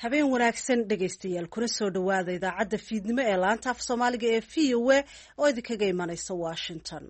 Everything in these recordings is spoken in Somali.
habeen wanaagsan dhegaystayaal kuna soo dhawaada idaacadda fiidnimo ee laanta af soomaaliga ee VOA oo idinkaga imanaysa Washington.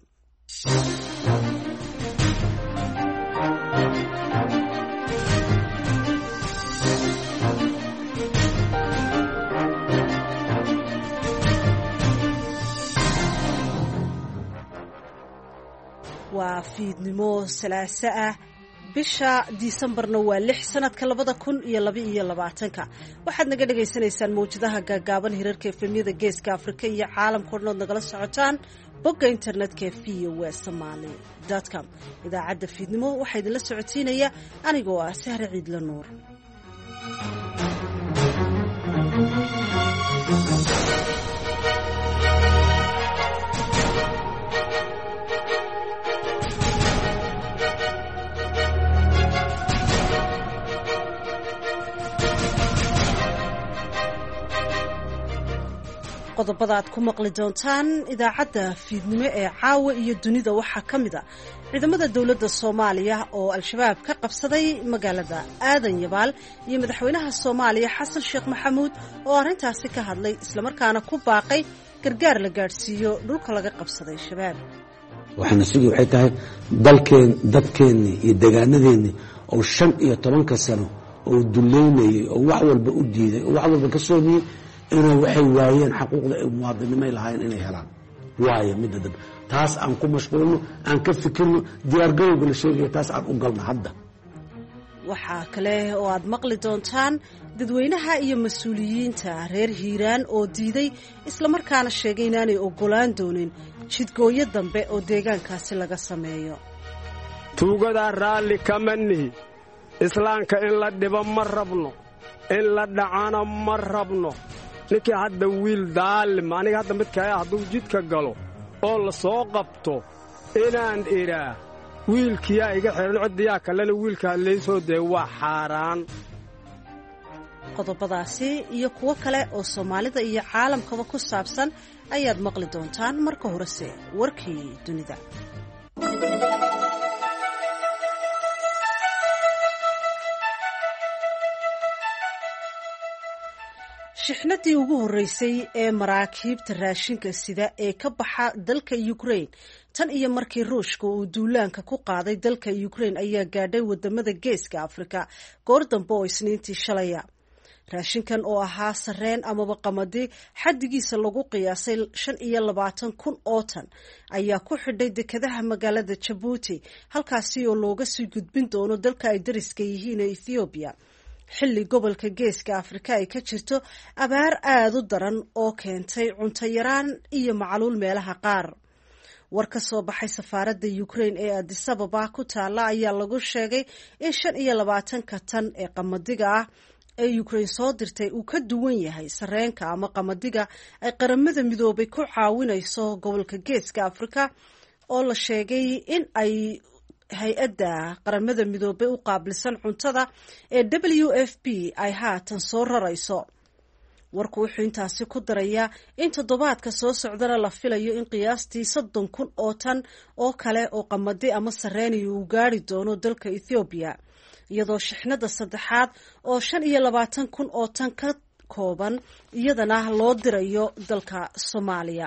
waa fiidnimo salaaso ah bisha Disembarna waa 6 sanadka 2022 waxaad naga dhageysanaysaan mawjadaha gaagaaban hirarka efemyada geeska Afrika iyo caalamka oo dhan nagala socotaan bogga internetka voasomali.com. idaacadda fiidnimo waxaa idinla socotiinaya anigoo ah Sahra Ciidla Nuur. qodobada aad ku maqli doontaan idaacadda fiidnimo ee caawa iyo dunida waxaa ka mid ah ciidamada dowladda Soomaaliya oo al-shabaab ka qabsaday magaalada Aadan Yabaal iyo madaxweynaha Soomaaliya Xasan Sheekh Maxamuud oo arrintaasi ka hadlay isla markaana ku baaqay gargaar la gaarsiiyo dhulka laga qabsaday shabaab. waxaana waxay tahay dadkeenni iyo deegaanadeennii oo 15 sano oo duleynayay oo wax walba u diiday oo wax walba ka soomiyay inay waxay waayeen xuquuqda ay muwaadiniinay lahaayeen inay helaan waayo mid dad taas aan ku mashquulno aan ka fikirno diyaar garowga la sheegay taas aan u galno hadda. waxaa kale oo aad maqli doontaan dadweynaha iyo mas'uuliyiinta reer Hiiraan oo diiday isla markaana sheegay inaanay ogolaan doonin jidgooyo dambe oo deegaankaasi laga sameeyo. tuugada raalli kamani islaamka in la dhibo ma rabno in la dhacana ma rabno. ninkii hadda wiil daalim aniga hadda midkaya hadduu jidka galo oo la soo qabto inaan idhaa wiilkiyaa iga xihan codiyaa kalena wiilkaa leysoo dee waa xaaraan. qodobadaasi iyo kuwo kale oo Soomaalida iyo caalamkaba ku saabsan ayaad maqli doontaan marka horese warkii dunida. shixnadii ugu horeysay ee maraakiibta raashinka sida ee ka baxa dalka Ukraine tan iyo markii Ruushka uu duulaanka ku qaaday dalka Ukraine ayaa gaadhay wadamada geeska Afrika goor dambe oo Isniintii shalaya. raashinkan oo ahaa sareen amaba qamadi xaddigiisa lagu qiyaasay 25,000 oo tan ayaa ku xidhay dekedaha magaalada Djibouti halkaasi oo looga sii gudbin doono dalka ay dariska yihiin ee Ethiopia. xilli gobolka geeska Afrika ay ka jirto abaar aad u daran oo keentay cunto yaraan iyo macaluul meelaha qaar. war ka soo baxay safaaradda Ukraine ee Addis Ababa ku taala ayaa lagu sheegay in 25 tan ee qamadiga ah ee Ukraine soo dirtay uu ka duwan yahay sareenka ama qamadiga ay qaramada midoobay ku caawinayso gobolka geeska Afrika oo la sheegay in ay hay-adda qaramada midoobay u qaabilsan cuntada ee WFP ay haatan soo rarayso. warku wuxuu intaasi ku darayaa in toddobaadka soo socdana la filayo in qiyaastii 30,000 oo tan oo kale oo qamadi ama sareeni uu gaari doono dalka Ethiopia iyadoo shixnada saddexaad oo 25,000 oo tan ka kooban iyadana loo dirayo dalka Soomaaliya.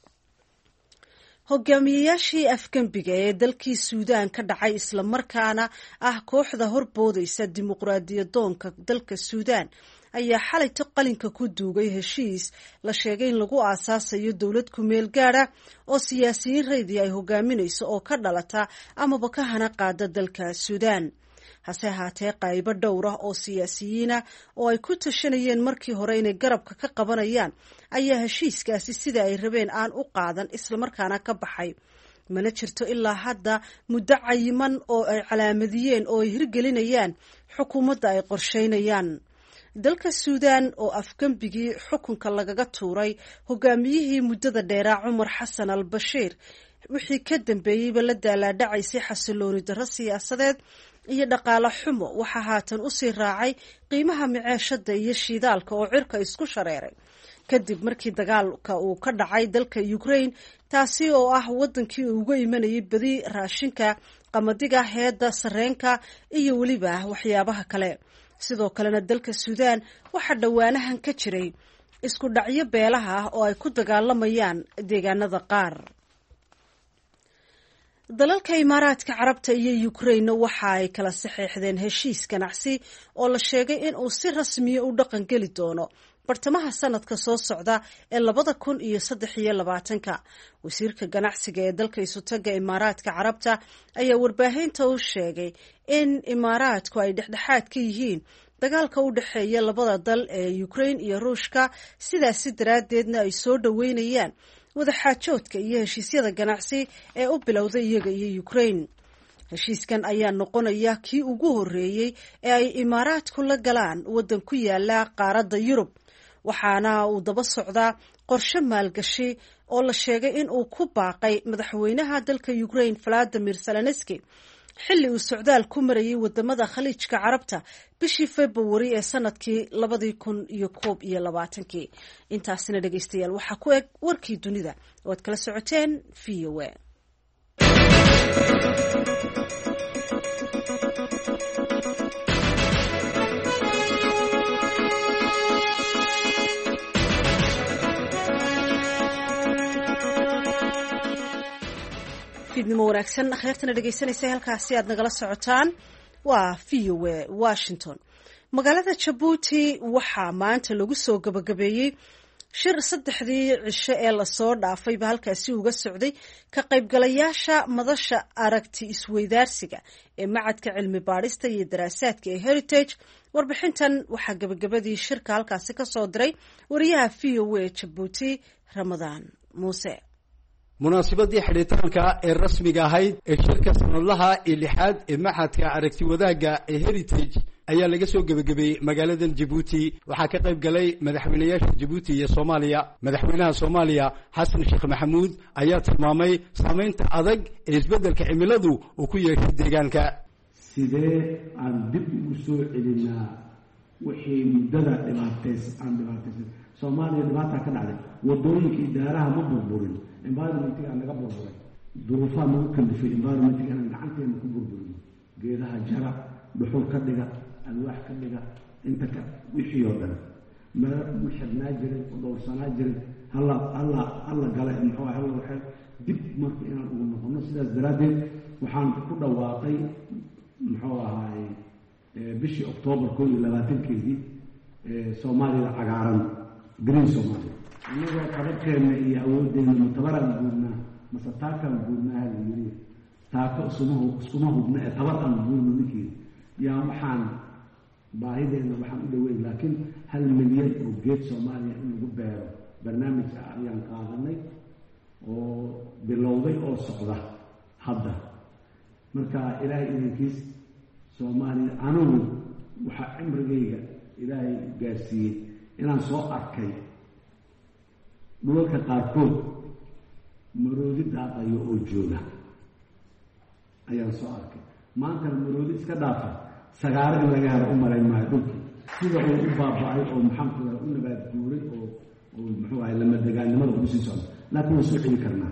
hogaamiyayaashii afgambiga ee dalkii Suudaan ka dhacay isla markaana ah kooxda horboodaysa dimuqraadiyadoonka dalka Suudaan ayaa xalay qalinka ku duugay heshiis la sheegay in lagu aasaasayo dowlad ku meel gaara oo siyaasiyiin raydi ay hogaaminayso oo ka dhalata amaba ka hana qaada dalka Suudaan. hase ahaatee qaybo dhowr ah oo siyaasiyiina oo ay ku tashanayeen markii hore inay garabka ka qabanayaan ayaa heshiiskaasi sida ay rabeen aan u qaadan isla markaana ka baxay. mana jirto ilaa hadda muddo cayiman oo ay calaamadiyeen oo ay hirgelinayaan xukuumadda ay qorsheynayaan. dalka Suudaan oo afgambigii xukunka lagaga tuuray hogaamiyihii muddada dheeraa Cumar Xasan al-Bashiir wixii ka dambeeyeyba la daalaadhacaysay xasilooni darro siyaasadeed iyo dhaqaale xumo waxaa haatan u sii raacay qiimaha maciishada iyo shidaalka oo cirka isku shareeray kadib markii dagaalka uu ka dhacay dalka Ukraine taasi oo ah wadankii uga imanayay badi raashinka qamadiga heeda sareenka iyo waliba waxyaabaha kale. sidoo kalena dalka suudaan waxaa dhowaanahan ka jiray isku dhacyo beelaha ah oo ay ku dagaalamayaan deegaanada qaar. dalalka imaaraadka carabta iyo Ukraine waxa ay kala saxeexdeen heshiis ganacsi oo la sheegay in uu si rasmi ah u dhaqan geli doono bartamaha sanadka soo socda ee 2023. wasiirka ganacsiga ee dalka isutaga imaaraadka carabta ayaa warbaahinta u sheegay in imaaraadku ay dhexdhexaad ka yihiin dagaalka u dhexeeya labada dal ee Ukraine iyo Ruushka, sidaas daraadeedna ay soo dhaweynayaan wadaxaajoodka iyo heshiisyada ganacsi ee u bilowday iyaga iyo Ukraine. heshiiskan ayaa noqonaya kii ugu horeeyay ee ay imaaraadku la galaan wadan ku yaala qaaradda Yurub, waxaana uu daba socdaa qorshe maalgashi oo la sheegay in uu ku baaqay madaxweynaha dalka Ukraine Volodymyr Zelensky xilli uu socdaal ku marayay wadamada khaliijka carabta bishii February ee sanadkii 2021. intaasina dhageystayaal waxaa ku eg warkii dunida oo aad kala socoteen VOA. fiidnimo wanaagsan akhyaartana dhegeysanaysa halkaasi aad nagala socotaan waa VOA Washington. magaalada Djibouti waxaa maanta lagu soo gabagabeeyey shir 3 cisho ee lasoo dhaafayba halkaasi uga socday ka qaybgalayaasha madasha aragti isweydaarsiga ee macadka cilmi baadhista iyo daraasaadka ee Heritage. warbixintan waxaa gabagabadii shirka halkaasi ka soo diray wariyaha VOA Djibouti Ramadaan Muuse. munaasabadii xidhitaanka ee rasmiga ahayd ee shirka sanadlaha ee 6aad ee macadka aragti wadaagga ee Heritage ayaa laga soo gabagabeeyey magaalada Djibouti. waxaa ka qayb galay madaxweynayaasha Djibouti iyo Soomaaliya. madaxweynaha Soomaaliya Xasan Sheekh Maxamuud ayaa tilmaamay saameynta adag ee isbeddelka cimiladu uu ku yeeshay deegaanka. sidee aan dib ugu soo celinaa wixii muddada dhibaataysan Soomaaliya dhibaato ka dhacday, wadooyinkii daaraha ma burburin, environment-ka naga burburay, duruufaha nagu kallifay environment-ka inaan gacanteena ku burburin, geedaha jara, dhuxul ka dhiga, alwaax ka dhiga, inta ka wixii oo dhan meel u xirnaa jiray oo dhowrsanaa jiray alla gale muxuu ahaa waxa dib marka inaan ugu noqono. sidaas daraadeed waxaan ku dhawaaqay muxuu ahaa bishii October 22 Soomaaliya cagaaran green Soomaaliya. anagoo qabankeena iyo awoodeena mutabaran guudnaa masataakan guudnaa haliyay taako iskuma hubna ee tabaran guudna ninkii yaa waxaan baahideena waxaan u dhaweyn, laakiin 1 milyan oo geed Soomaaliya in lagu beero barnaamij ayaan qaadanay oo bilowday oo socda hadda. marka ilaahay idinkiis Soomaaliya anigu waxa cimrigayga ilaahay gaarsiiyey inaan soo arkay dhulalka qaarkood maroodi daaqayo oo jooga ayaan soo arkay. maantana maroodi iska dhaafa sagaaro in laga helo u malayn maayo dhulkii sida uu u baaba'ay oo maxamed u nabaad guuray oo muxuu ahay lama degaannimada ugu sii socda. laakiin waan soo celi karnaa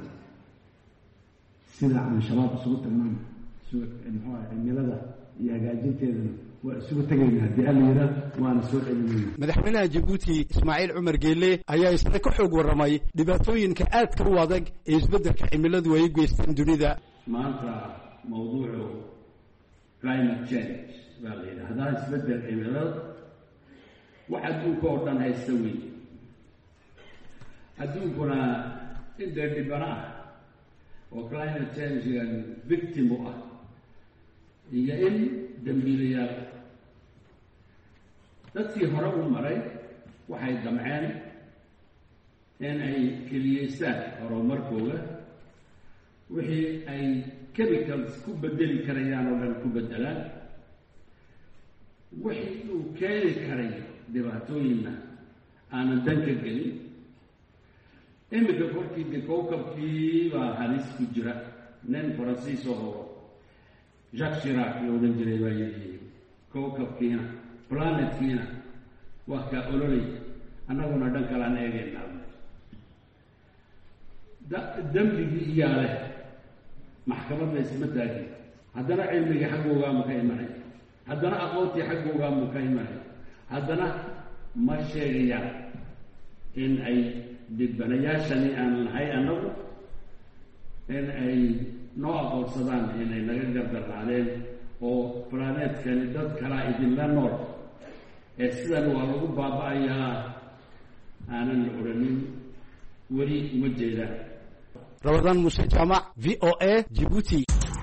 sida aan shabaab isugu tagnaan muxuu ahay cimilada iyo hagaajinteedana waa isugu tagaynaa haddii alla yidhaa waana soo celinayna. madaxweynaha Djibouti Ismaaciil Cumar Geelle ayaa isna ka xoog warramay dhibaatooyinka aadka u adag ee isbeddelka cimiladu ay u geysteen dunida. maanta mawduucu climate change baa la yidhaahdaa isbeddel cimilada wax adduunka oo dhan haysta weyn. adduunkuna in dee dhibana ah oo climate change-gan victim u ah iyo in dambiilayaal. dadkii hore u maray waxay damceen in ay keliyeystaan horumarkooda, wixii ay chemicals ku bedeli karayaan oo dhan ku beddelaan, wixii uu keeni karay dhibaatooyinna aanan dan ka gelin. iminka korkii de kowkabkii baa halis ku jira. nin faransiis oo Jacques Chirac la odhan jiray baa yidhi kowkabkiina planetkiina waa kaa ololay, annaguna dhan kalaan eegaynaa. dembigii iyaa leh maxkamadda isma taagin, haddana cilmigii xaggoogaama ka imanay. haddana aqoontii xaggoogaan buu ka imanaya haddana ma sheegayaan in ay dibanayaashani aan nahay annagu in ay noo aqoonsadaan inay naga gardarraacdeen oo planeetkani dad kalaa idinla nool ee sidan waa lagu baaba-ayaa aanan la odhanin weli uma jeedaan. Ramadan Muuse Jaamac, VOA, Djibouti.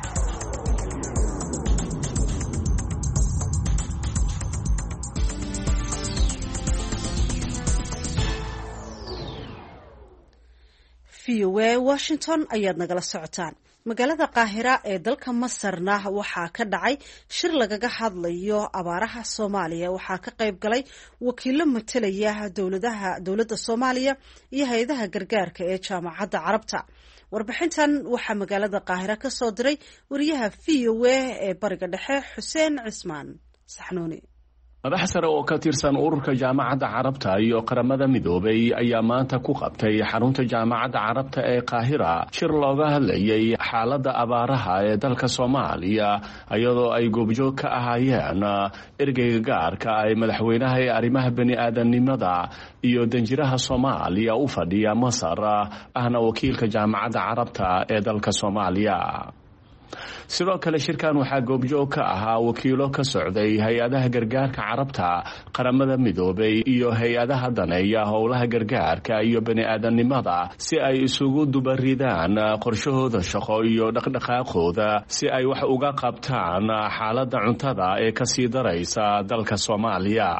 VOA Washington ayaad nagala socotaan. Magaalada Qaahira ee dalka Masarna waxaa ka dhacay shir lagaga hadlayo abaaraha Soomaaliya. Waxaa ka qayb galay wakiilo matalaya dowladda Soomaaliya iyo hay'adaha gargaarka ee Jaamacadda Carabta. Warbixintan waxaa magaalada Qaahira ka soo diray wariyaha VOA ee Bariga Dhexe Xuseen Cismaan Saxnuuni. madax sare oo ka tirsan ururka jaamacadda carabta iyo qaramada midoobay ayaa maanta ku qabtay xarunta jaamacadda carabta ee Qaahira shir looga hadlayay xaaladda abaaraha ee dalka Soomaaliya iyadoo ay goobjoog ka ahaayeen ergeyga gaarka ay madaxweynaha ee arrimaha bani'aadanimada iyo danjiraha Soomaaliya u fadhiya Masar ahna wakiilka jaamacadda carabta ee dalka Soomaaliya. sidoo kale shirkan waxaa goobjoog ka ahaa wakiilo ka socday hay-adaha gargaarka carabta qaramada midoobay iyo hay-adaha daneeya howlaha gargaarka iyo bani'aadanimada si ay isugu dubaridaan qorshahooda shaqo iyo dhaqdhaqaaqooda si ay wax uga qabtaan xaaladda cuntada ee kasii daraysa dalka Soomaaliya.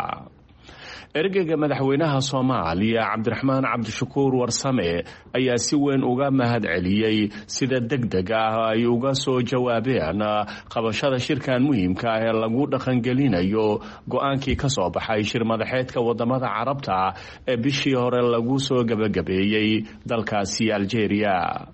ergeyga madaxweynaha Soomaaliya Cabdiraxmaan Cabdishakuur Warsame ayaa si weyn uga mahad celiyay sida degdeg ah ay uga soo jawaabeen qabashada shirkan muhiimka ah ee lagu dhaqangelinayo go'aankii ka soo baxay shir madaxeedka wadamada Carabta ee bishii hore lagu soo gabagabeeyay dalkaasi Algeria.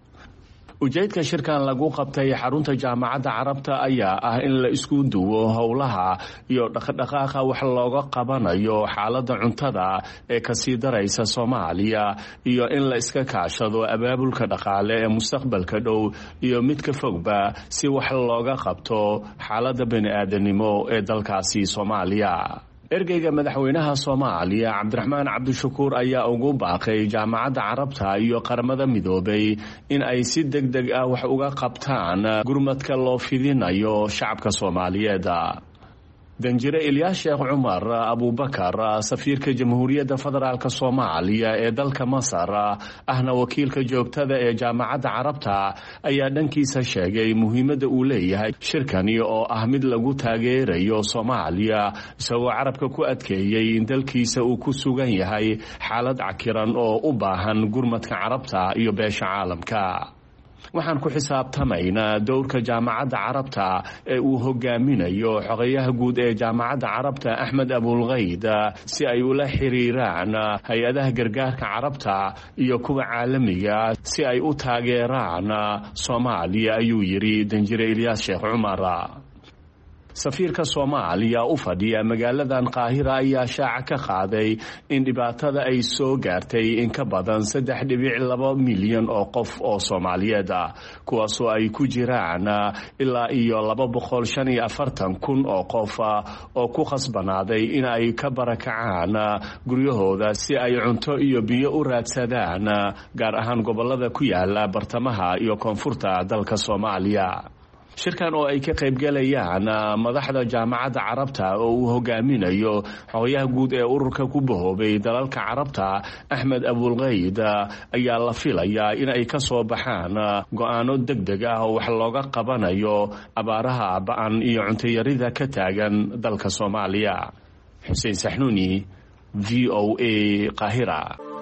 ujeedka shirkan lagu qabtay xarunta jaamacadda carabta ayaa ah in la isku duwo howlaha iyo dhaqdhaqaaqa wax looga qabanayo xaaladda cuntada ee kasii daraysa Soomaaliya iyo in la iska kaashado abaabulka dhaqaale ee mustaqbalka dhow iyo mid ka fogba si wax looga qabto xaaladda bani'aadanimo ee dalkaasi Soomaaliya. ergeyga madaxweynaha Soomaaliya Cabdiraxmaan Cabdishakuur ayaa ugu baaqay jaamacadda carabta iyo qaramada midoobay in ay si degdeg ah wax uga qabtaan gurmadka loo fidinayo shacabka Soomaaliyeed. danjire Ilyaas Sheekh Cumar Abubakar safiirka Jamhuuriyadda Federaalka Soomaaliya ee dalka Masar ahna wakiilka joogtada ee jaamacadda carabta ayaa dhankiisa sheegay muhiimadda uu leeyahay shirkani oo ah mid lagu taageerayo Soomaaliya isagoo carabka ku adkeeyay in dalkiisa uu ku sugan yahay xaalad cakiran oo u baahan gurmadka carabta iyo beesha caalamka. waxaan ku xisaabtamaynaa dowrka jaamacadda carabta ee uu hogaaminayo xogayaha guud ee jaamacadda carabta Axmed Abulghayd si ay ula xiriiraan hay-adaha gargaarka carabta iyo kuwa caalamiga si ay u taageeraan Soomaaliya ayuu yiri danjire Ilyaas Sheekh Cumar. safiirka Soomaaliya u fadhiya magaaladan Qaahira ayaa shaaca ka qaaday in dhibaatada ay soo gaartay in ka badan 3.2 milyan oo qof oo Soomaaliyeed ah kuwaas oo ay ku jiraan ilaa iyo 245 kun oo qof oo ku khasbanaaday in ay ka barakacaan guryahooda si ay cunto iyo biyo u raadsadaan gaar ahaan gobolada ku yaala bartamaha iyo koonfurta dalka Soomaaliya. shirkan oo ay ka qayb galayaan madaxda jaamacadda carabta oo uu hogaaminayo xogayaha guud ee ururka ku bahoobay dalalka carabta Axmed Abulghayd ayaa la filayaa in ay ka soo baxaan go'aano degdeg ah oo wax looga qabanayo abaaraha ba'an iyo cunto yarida ka taagan dalka Soomaaliya. Xuseen Saxnuuni, VOA, Qaahira.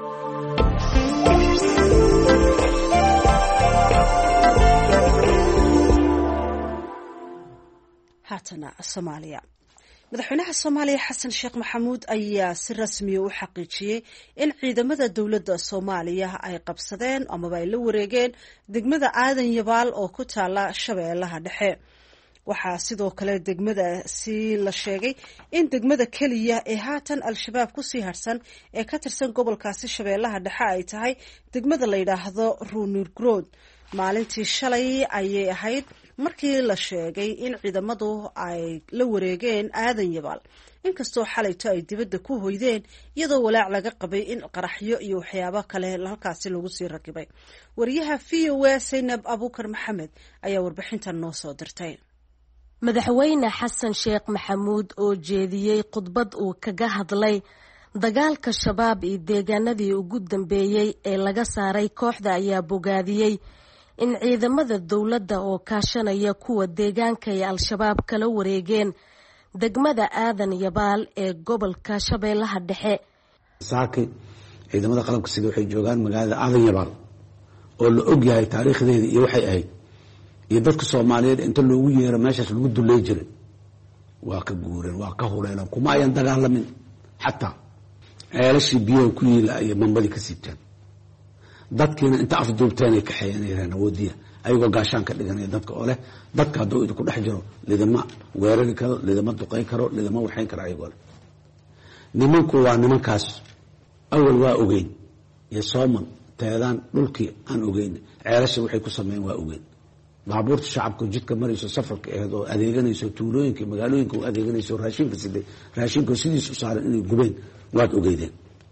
haatana Soomaaliya. madaxweynaha Soomaaliya Xasan Sheekh Maxamuud ayaa si rasmi ah u xaqiijiyay in ciidamada dowladda Soomaaliya ay qabsadeen ama ay la wareegeen degmada Aadan Yabaal oo ku taala Shabeellaha Dhexe. waxaa sidoo kale degmadaasi la sheegay in degmada keliya ee haatan al-shabaab kusii harsan ee ka tirsan gobolkaasi Shabeellaha Dhexe ay tahay degmada la yidhaahdo Ruunurgrood. maalintii shalay ayay ahayd markii la sheegay in ciidamadu ay la wareegeen aadan yabaal inkastoo xalayto ay dibadda ku hoydeen iyadoo walaac laga qabay in qaraxyo iyo waxyaabo kale halkaasi lagu sii rakibay. wariyaha VOA Zaynab Abuukar Maxamed ayaa warbixintan noo soo dirtay. madaxweyne xasan sheekh maxamuud oo jeediyey khudbad uu kaga hadlay dagaalka shabaab iyo deegaanadii ugu dambeeyey ee laga saaray kooxda ayaa bogaadiyey in ciidamada dowladda oo kaashanaya kuwa deegaanka ay al-shabaab kala wareegeen degmada aadan yabaal ee gobolka shabeellaha dhexe. saaki ciidamada qalabka sida waxay joogaan magaalada aadan yabaal oo la og yahay taariikhdeeda iyo waxay ahayd iyo dadka Soomaaliyeed inta loogu yeero meeshaas lagu duleey jiray waa ka guureen waa ka huleelan kuma ayan dagaalamin xataa ceelashii biyaha ku yiila ay mambadi ka siibteen dadkiina inta afduubteen ay ka xayeenayeen awoodiya ayagoo gaashaan ka dhiganaya dadka oo leh dadka hadduu idinku dhex jiro lidama weerari karo lidama duqayn karo lidama waxayn karo ayagoo leh nimanku waa nimankaas awal waa ogeyn iyo sooman teedaan dhulkii aan ogeyn ceelasha waxay ku sameeyeen waa ogeyn baabuurta shacabka jidka marayso safarka aheed oo adeeganayso tuulooyinka magaalooyinka oo adeeganayso raashinka siday raashinka sidiis u saaran inay gubeen waad ogeydeen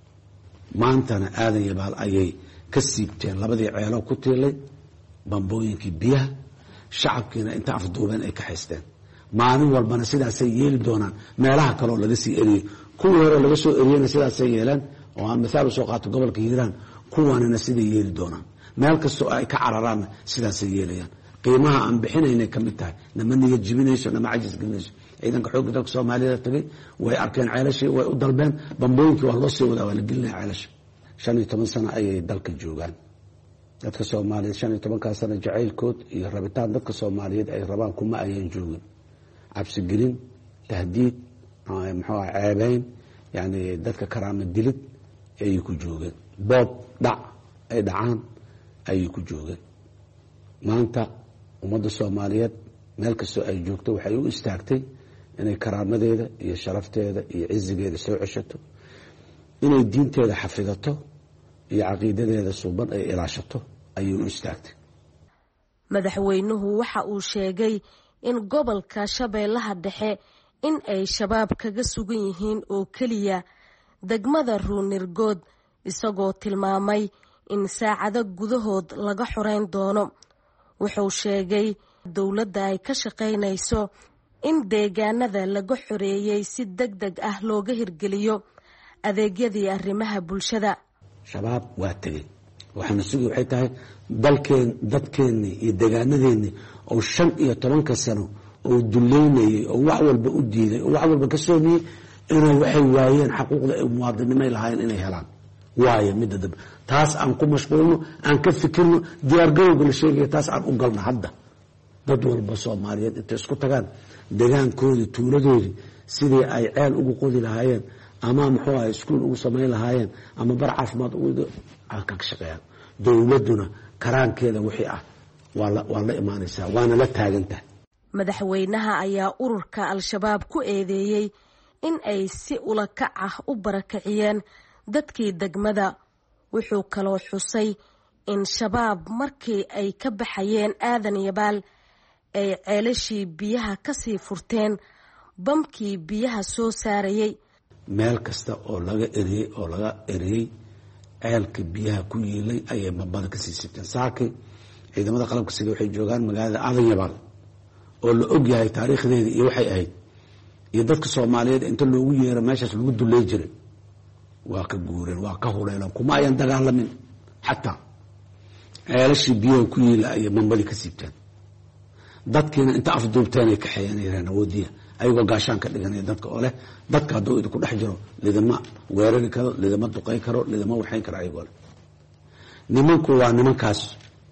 maantana aadan yabaal ayay ka siibteen labadii ceelo ku tiilay bambooyinkii biyaha shacabkiina inta afduubeen ay ka haysteen maalin walbana sidaasay yeeli doonaan meelaha kale oo laga sii eriyey kuwii hore laga soo eriyeyna sidaasay yeeleen oo aan mithaal usoo qaato gobolka hiiraan kuwanina siday yeeli doonaan meel kastoo ay ka cararaanna sidaasay yeelayaan qiimaha aan bixinaynay ka mid tahay nama niyad jibinayso nama cajis gelinayso ciidanka xoogga dalka Soomaaliyeed tagay way arkeen ceelashii way u dalbeen bambooyinkii waa loo sii wadaa waa la gelinaya ceelasha 15 sano ayay dalka joogaan dadka Soomaaliyeed 15 sano jacaylkood iyo rabitaan dadka Soomaaliyeed ay rabaan kuma ayaan joogin cabsi gelin tahdiid muxuu ceebayn yani dadka karaama dilid ay ku joogeen boob dhac ay dhacaan ay ku joogeen maanta ummadda Soomaaliyeed meel kastoo ay joogto waxay u istaagtay inay karaamadeeda iyo sharafteeda iyo cizigeeda soo ceshato inay diinteeda xafidato iyo caqiidadeeda suuban ay ilaashato ayay u istaagtay. madaxweynuhu waxa uu sheegay in gobolka shabeellaha dhexe in ay shabaab kaga sugan yihiin oo keliya degmada ruunirgood isagoo tilmaamay in saacado gudahood laga xoreyn doono. wuxuu sheegay dowladda ay ka shaqaynayso in deegaanada laga xoreeyey si degdeg ah looga hirgeliyo adeegyadii arrimaha bulshada. shabaab waa tagay waxaana sidii waxay tahay dadkeenni iyo deegaanadeeni oo 15 sano oo duleynayay oo wax walba u diiday oo wax walba ka soomiyay inay waxay waayeen xaquuqda ay muwaadinimay lahaayeen inay helaan waaye midda dab taas aan ku mashquulno aan ka fikirno diyaar garowga la sheegay taas aan u galno hadda dad walba Soomaaliyeed inta isku tagaan deegaankoodii tuuladoodii sidii ay ceel ugu qodi lahaayeen ama muxuu ahay iskuul ugu sameyn lahaayeen ama bar caafimaad ugu ka shaqeeyaan dowladuna karaankeeda wixii ah waa la imaanaysaa waana la taagantahay. madaxweynaha ayaa ururka al-shabaab ku eedeeyey in ay si ula kac ah u barakiciyeen dadkii degmada. wuxuu kaloo xusay in shabaab markii ay ka baxayeen aadan yabaal ay ceelashii biyaha ka sii furteen bamkii biyaha soo saarayay meel kasta oo laga eriyey ceelka biyaha ku yiilay ayay mambada ka sii siibteen. saaki ciidamada qalabka sida waxay joogaan magaalada aadan yabaal oo la og yahay taariikhdeeda iyo waxay ahayd iyo dadka Soomaaliyeed inta loogu yeero meeshaas lagu duleey jiray waa ka guureen waa ka huleelan kuma ayan dagaalamin xataa ceelashii biyaha ku yiila ay mambadi ka siibteen dadkiina inta afduubteen ay ka xayeenayeen awoodiya ayagoo gaashaan ka dhiganaya dadka oo leh dadka hadduu idinku dhex jiro lidama weerari karo lidama duqayn karo lidama waxayn karo ayagoo leh nimanku waa nimankaas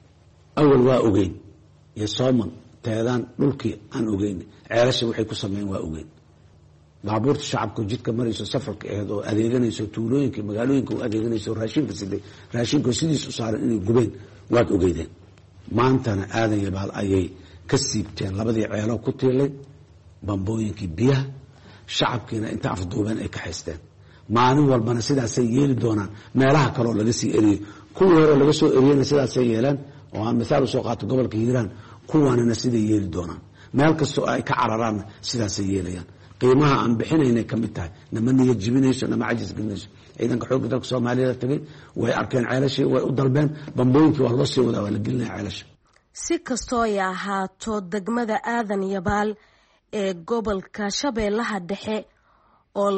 awal waa ogeyn iyo sooman teedaan dhulkii aan ogeyn ceelasha waxay ku sameeyeen waa ogeyn baabuurta shacabka jidka marayso safarka aheed oo adeeganayso tuulooyinka magaalooyinka oo adeeganayso raashinka siday raashinka sidiis u saaran inay gubeen waad ogeydeen maantana aadan yabaal ayay ka siibteen labadii ceelo ku tiilay bambooyinkii biyaha shacabkiina inta afduubeen ay ka haysteen maalin walbana sidaasay yeeli doonaan meelaha kale oo laga sii eriyey kuwii hore laga soo eriyeyna sidaasay yeeleen oo aan mithaal usoo qaato gobolka hiiraan kuwaanina siday yeeli doonaan meel kastoo ay ka cararaanna sidaasay yeelayaan qiimaha aan bixinaynay ka mid tahay nama niya jibinayso nama cajis gelinayso ciidanka xoogga dalka Soomaaliyeed tagay way arkeen ceelashii way u dalbeen bambooyinkii waa loo sii wadaa waa la gelinaya ceelasha si kastoo ay ahaato degmada Aadan Yabaal ee gobolka Shabeellaha Dhexe oo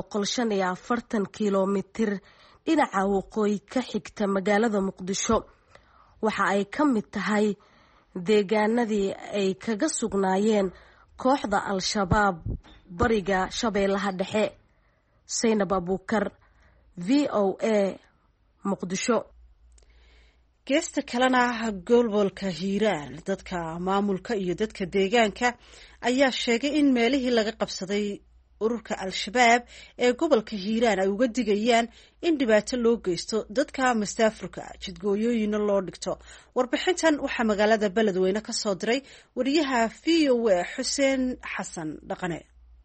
245 kiiloomitir dhinaca waqooyi ka xigta magaalada Muqdisho waxa ay ka mid tahay deegaanadii ay kaga sugnaayeen kooxda Al-Shabaab bariga Shabeellaha Dhexe. Saynab Abuukar, VOA, Muqdisho. geesta kalena gobolka Hiiraan dadka maamulka iyo dadka deegaanka ayaa sheegay in meelihii laga qabsaday ururka Al-Shabaab ee gobolka Hiiraan ay uga digayaan in dhibaato loo geysto dadka masaafurka jidgooyooyina loo dhigto. Warbixintan waxaa magaalada Beledweyne ka soo diray wariyaha VOA Xuseen Xasan Dhaqane.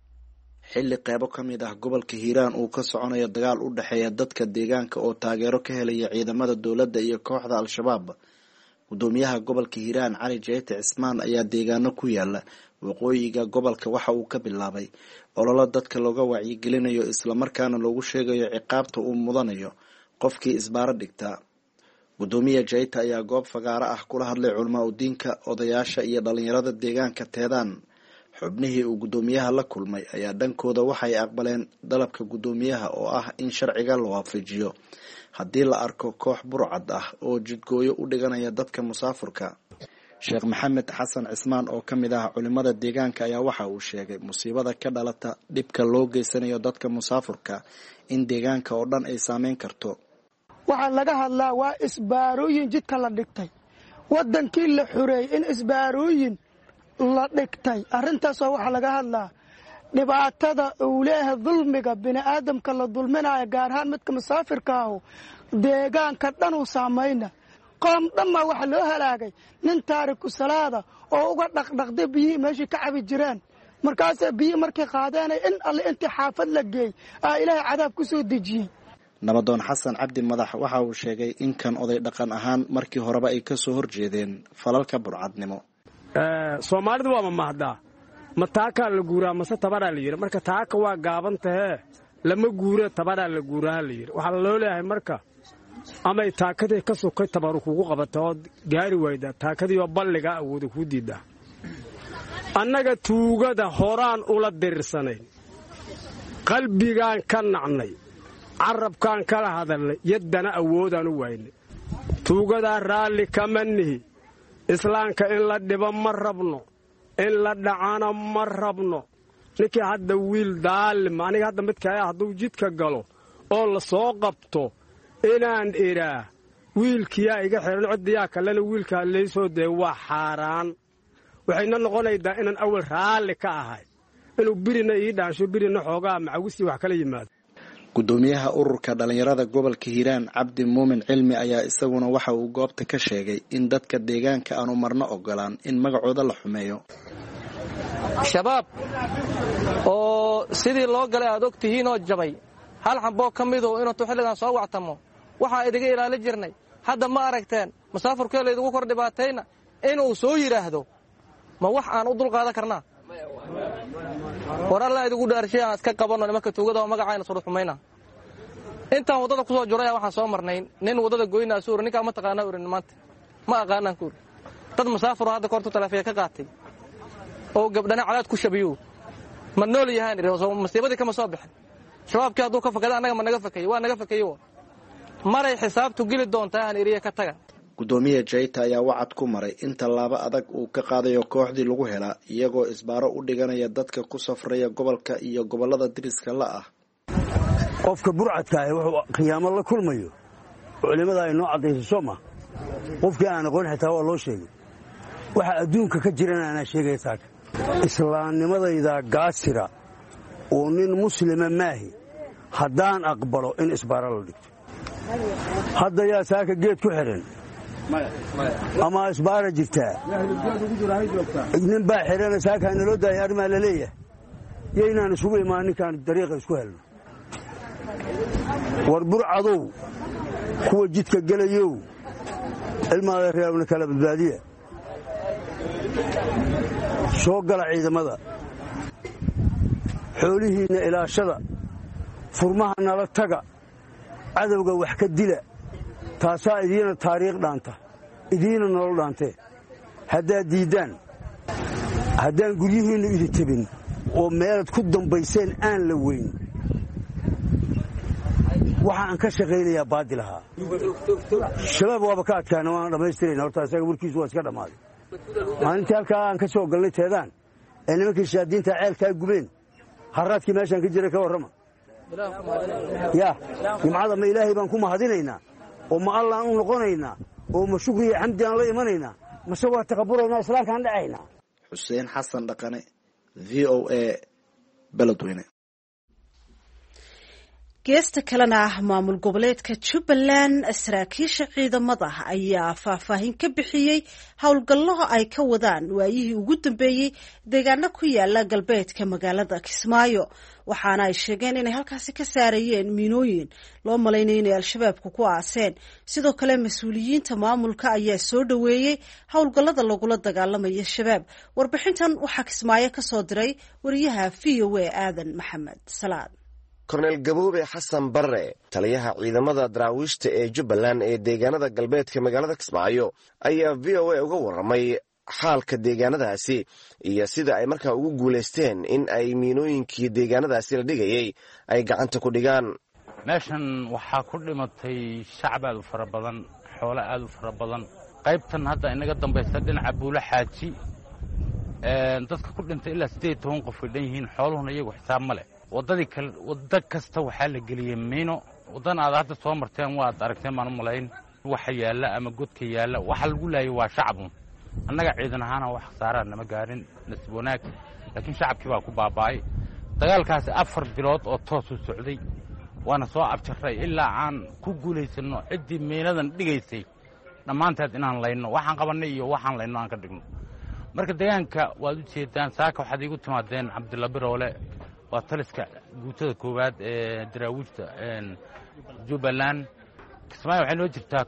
xilli qaybo ka mid ah gobolka Hiiraan uu ka soconayo dagaal u dhaxeeya dadka deegaanka oo taageero ka helaya ciidamada dawladda iyo kooxda Al-Shabaab. Gudoomiyaha gobolka Hiiraan Cali Jeete Cismaan ayaa deegaano ku yaala waqooyiga gobolka waxa uu ka bilaabay ololo dadka looga wacyigelinayo isla markaana loogu sheegayo ciqaabta uu mudanayo qofkii isbaaro dhigta. Gudoomiyaha Jeete ayaa goob fagaaro ah kula hadlay culimo diinka, odayaasha iyo dhalinyarada deegaanka Teedaan. xubnihii uu gudoomiyaha la kulmay ayaa dhankooda waxay aqbaleen dalabka gudoomiyaha oo ah in sharciga la waafajiyo haddii la arko koox burcad ah oo jidgooyo u dhiganaya dadka musaafurka. Sheekh Maxamed Xasan Cismaan oo ka mid ah culimada deegaanka ayaa waxa uu sheegay musiibada ka dhalata dhibka loo geysanayo dadka musaafurka in deegaanka oo dhan ay saameyn karto. waxaa laga hadlaa waa isbaarooyin jidka la dhigtay wadankii la xureeyay in isbaarooyin la dhigtay arrintaas waxa laga hadlaa dhibaatada uu leeyahay dulmiga bini aadamka la dulminayo gaar ahaan midka musaafirka ah deegaanka dhan uu saameeyna qoom dhamma waxa loo halaagay nin taariku salaada oo uga dhaqdhaqday biyo meeshii ka cabi jireen markaas biyo markay qaadeen in alle intii xaafad la geey ilaahay cadaab ku soo dejiyay. Nabadoon Xasan Cabdi Madax waxa uu sheegay in kan oday dhaqan ahaan markii horeba ay ka soo horjeedeen falalka burcadnimo. Soomaalidu waa mahdaa ma taaka la guuraa mase tabaraa la yiri marka taaka waa gaaban tahay lama guuro tabaraa la guuraa la yiri waxa loo leeyahay marka ama taakadii ka soo tabaru kugu qabato gaari wayda taakadii oo balliga awood ku diida annaga tuugada horaan ula dirsanay qalbigaan ka nacnay carabkaan kala hadalnay yadana awoodaan u waynay tuugada raali kamanihi islaanka in la dhibo ma rabno in la dhacana ma rabno ninkii hadda wiil daalim aniga hadda midkaya hadduu jidka galo oo la soo qabto inaan iraa wiilkiyaa iga xiran codiyaa kalena wiilkaa leysoo dee waa xaaraan waxayna noqonaydaa inaan awal raalli ka ahay inuu birina ii dhaansho birina xoogaa macawisi wax kala yimaado. Gudoomiyaha ururka dhalinyarada gobolka Hiiraan Cabdi Muumin Cilmi ayaa isaguna waxa uu goobta ka sheegay in dadka deegaanka aanu marna ogolaan in magacooda la xumeeyo. shabaab oo sidii loo galay aad ogtihiin oo jabay hal xambo kamid oo inuu xilligan soo wactamo waxa idiga ilaalin jirnay hadda ma aragteen musaafirkeela idigu kor dhibaatayna inuu soo yiraahdo ma wax aan u dul qaadan karnaa war alla idigu dhaarshay aan iska qabano nimanka tuugada oo magacayna soo xumayna intaan wadada ku soo jiraya waxaan soo marnay nin wadada goynaa suur ninka ma taqaana urin maanta ma aqaanan ku dad musaafir hadda korto taleefiya ka qaatay oo gabdhana calaad ku shabiyo ma nool yahaan oo masiibadii kama soo bixin shabaabkii hadduu ka fakada annaga ma naga fakay waa naga fakayo maray xisaabtu geli doontaa aan iriya ka taga. Gudoomiyaha Jeete ayaa wacad ku maray in tallaabo adag uu ka qaadayo kooxdii lagu helaa iyagoo isbaaro u dhiganaya dadka ku safraya gobolka iyo gobolada diriska la ah. qofka burcadka ah wuxuu qiyaamo la kulmayo culimada ay noo cadeeyso Soomaa qofkii aan aqoon xitaa waa loo sheegay waxa adduunka ka jirana ana sheegaysaa islaamnimadayda gaasira oo nin muslima maahi haddaan aqbalo in isbaaro la dhigto hadda yaa saaka geed ku xiran ama isbaara jirtaa nin baa xiran saaka naloo daayay arrimaa la leeyahay yaynaan isugu imaan ninkaan dariiqa isku helno war burcadow kuwa jidka gelayow ilmaada reebna kala badbaadiya soo gala ciidamada xoolihiinna ilaashada furmaha nala taga cadowga wax ka dila taasaa idiina taariikh dhaanta idiina nolol dhaantee haddaad diiddaan haddaan guryihiinnu idin tebin oo meelaad ku dambayseen aan la weyn waxa aan ka shaqaynayaa baadil ahaa shabaab waaba ka adkaana waana dhammaystirayna horta isaga warkiisu waa iska dhammaaday maalintii halkaa aan ka soo galnay teedaan ee nimankii shaadiinta ceelkaa gubeen harraadkii meeshaan ka jiray ka warrama yaa jimcada ma ilaahay baan ku mahadinaynaa oo ma allaan u noqonaynaa oo ma shukri iyo xamdi aan la imanaynaa mase waa taqaburaynaa islaamkaan dhacaynaa xuseen xasan dhaqane v o a beledweyne geesta kalena ah maamul goboleedka Jubbaland saraakiisha ciidamada ayaa faahfaahin ka bixiyay howlgallo ay ka wadaan waayihii ugu dambeeyay deegaano ku yaala galbeedka magaalada Kismaayo waxaana ay sheegeen inay halkaasi ka saarayeen miinooyin loo maleynayay inay al-shabaabku ku aaseen sidoo kale mas'uuliyiinta maamulka ayaa soo dhaweeyay howlgallada lagula dagaalamayo shabaab warbixintan waxaa Kismaayo ka soo diray wariyaha VOA Aadan Maxamed Salaad korneyl gaboobe xasan barre taliyaha ciidamada daraawiishta ee Jubbaland ee deegaanada galbeedka magaalada Kismaayo ayaa VOA uga warramay xaalka deegaanadaasi iyo sida ay markaa ugu guulaysteen in ay miinooyinkii deegaanadaasi la dhigayay ay gacanta ku dhigaan. meeshan waxaa ku dhimatay shacab aad u fara badan xoolo aad u fara badan qaybtan hadda inaga dambaysa dhinaca buula xaaji dadka ku dhintay ilaa 18 qof ay dhan yihiin xooluhuna iyagu xisaab ma leh wadda kasta waxaa la geliyey miino waddan aad hadda soo marteen waad aragteen baan u malayn waxa yaalla ama godka yaalla waxa lagu laayay waa shacabun annaga ciidan ahaana wax khasaara nama gaarin nasib wanaag laakiin shacabkii baa ku baaba'ay dagaalkaasi 4 bilood oo toos u socday waana soo abtiray ilaa aan ku guulaysano ciddii miinadan dhigaysay dhammaanteed inaan layno waxaan qabanay iyo waxaan layno aan ka dhigno marka deegaanka waad u jeedaan saaka waxaad igu timaadeen Cabdulla Biroole waa taliska guutada koowaad ee daraawiishta Jubbaland Kismaayo waxay noo jirtaa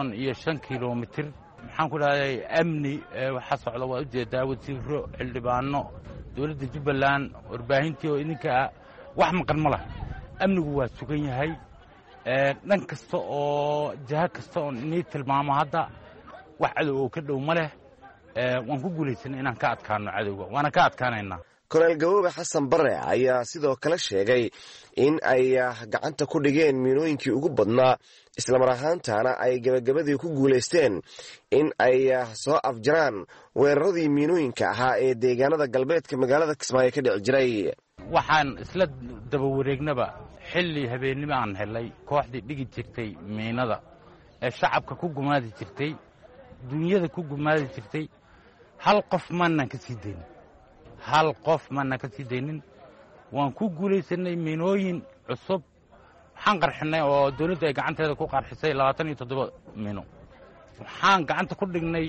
55 kiiloomitir maxaan ku dhahay amni waxa socda waa u jeedaa wasiiro xildhibaano dawladda Jubbaland warbaahintii oo idinka wax maqan ma laha amnigu waa sugan yahay dhan kasta oo jaha kasta oo inay tilmaamo hadda wax cadow oo ka dhow ma leh waan ku guulaysanay inaan ka adkaano cadowga waana ka adkaanaynaa. korneyl gaboobe xasan barre ayaa sidoo kale sheegay in ay gacanta ku dhigeen miinooyinkii ugu badnaa islamar ahaantaana ay gabagabadii ku guulaysteen in ay soo afjaraan weeraradii miinooyinka ahaa ee deegaanada galbeedka magaalada Kismaayo ka dhici jiray. waxaan isla daba wareegnaba xilli habeenimo aan helay kooxdii dhigi jirtay miinada ee shacabka ku gumaadi jirtay dunyada ku gumaadi jirtay hal qof maanan ka sii deynin hal qof maanan ka sii deynin waan ku guulaysanay miinooyin cusub waxaan qarxinay oo dawladda ay gacanteeda ku qarxisay 27 miino waxaan gacanta ku dhignay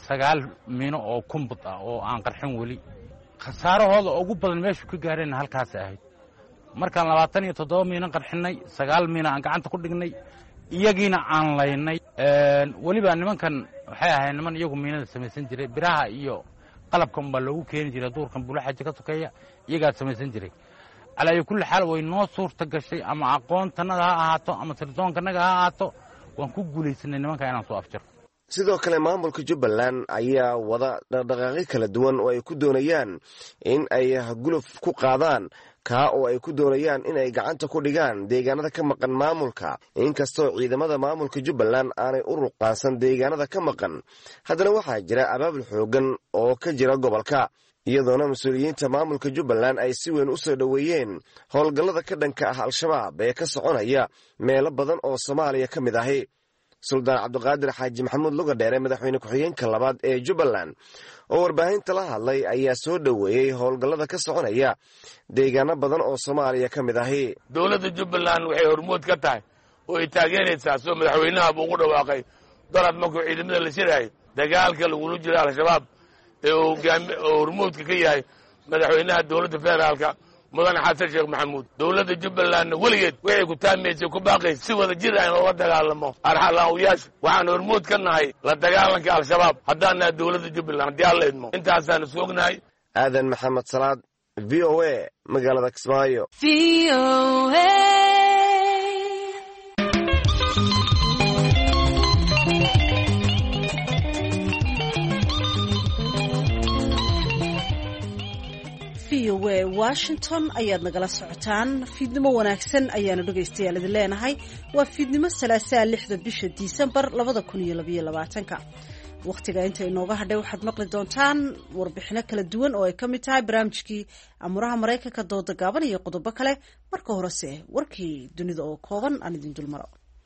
9 miino oo kumbud ah oo aan qarxin weli khasaarahooda ugu badan meeshu ka gaareen halkaas ahayd markaan 27 miino qarxinay 9 miino aan gacanta ku dhignay iyagiina aan laynay weliba nimankan waxay ahayd niman iyagu miinada samaysan jiray biraha iyo qalabkan baa loogu keeni jiray duurkan bulaxaji ka sokeeya iyagaa samaysan jiray calaa kulli xaal way noo suurta gashay ama aqoontanada ha ahaato ama tirdoonkanaga ha ahaato waan ku guulaysanay nimanka inaan soo afjaro. sidoo kale maamulka Jubbaland ayaa wada dhaqdhaqaaqyo kala duwan oo ay ku doonayaan in ay guluf ku qaadaan oo ay ku doonayaan in ay gacanta ku dhigaan deegaanada ka maqan maamulka inkastoo ciidamada maamulka Jubbaland aanay u ruqaansan deegaanada ka maqan haddana waxaa jira abaabul xoogan oo ka jira gobolka iyadoona mas'uuliyiinta maamulka Jubbaland ay si weyn u soo dhaweeyeen howlgallada ka dhanka ah al-shabaab ee ka soconaya meelo badan oo Soomaaliya ka mid ahi. Suldaan Cabdiqaadir Xaaji Maxamuud Lugadheere madaxweyne ku-xigeenka labaad ee Jubbaland oo warbaahinta la hadlay ayaa soo dhaweeyay howlgallada ka soconaya deegaano badan oo Soomaaliya ka mid ahi. dawladda Jubbaland waxay hormuud ka tahay oo ay taageeraysaa soo madaxweynaha buu ugu dhawaaqay dalab markuu ciidamada la shiraay dagaalka lagula jiro al-shabaab ee hormuudka ka yahay madaxweynaha dawladda federaalka mudane xasan sheekh maxamuud dowladda jubbalandna weligeed waxay ku taamaysay ku baaqaysa si wada jir aan loola dagaalamo arxalaawiyaasha waxaan hormood ka nahay la dagaalanka al-shabaab haddaan nahay dowladda jubbaland haddii alla idmo intaasaan isku ognahay. aadan maxamed salaad v o a magaalada kismaayo. washington ayaad nagala socotaan. fiidnimo wanaagsan ayaanu dhegaystayaal idin leenahay. waa fiidnimo salaasaa 6 bisha Disembar 2022. wakhtiga inta inooga hadhay waxaad maqli doontaan warbixino kala duwan oo ay ka mid tahay barnaamijkii amuraha Mareykanka dooda gaaban iyo qodobo kale. marka horese warkii dunida oo kooban aan idin dulmaro.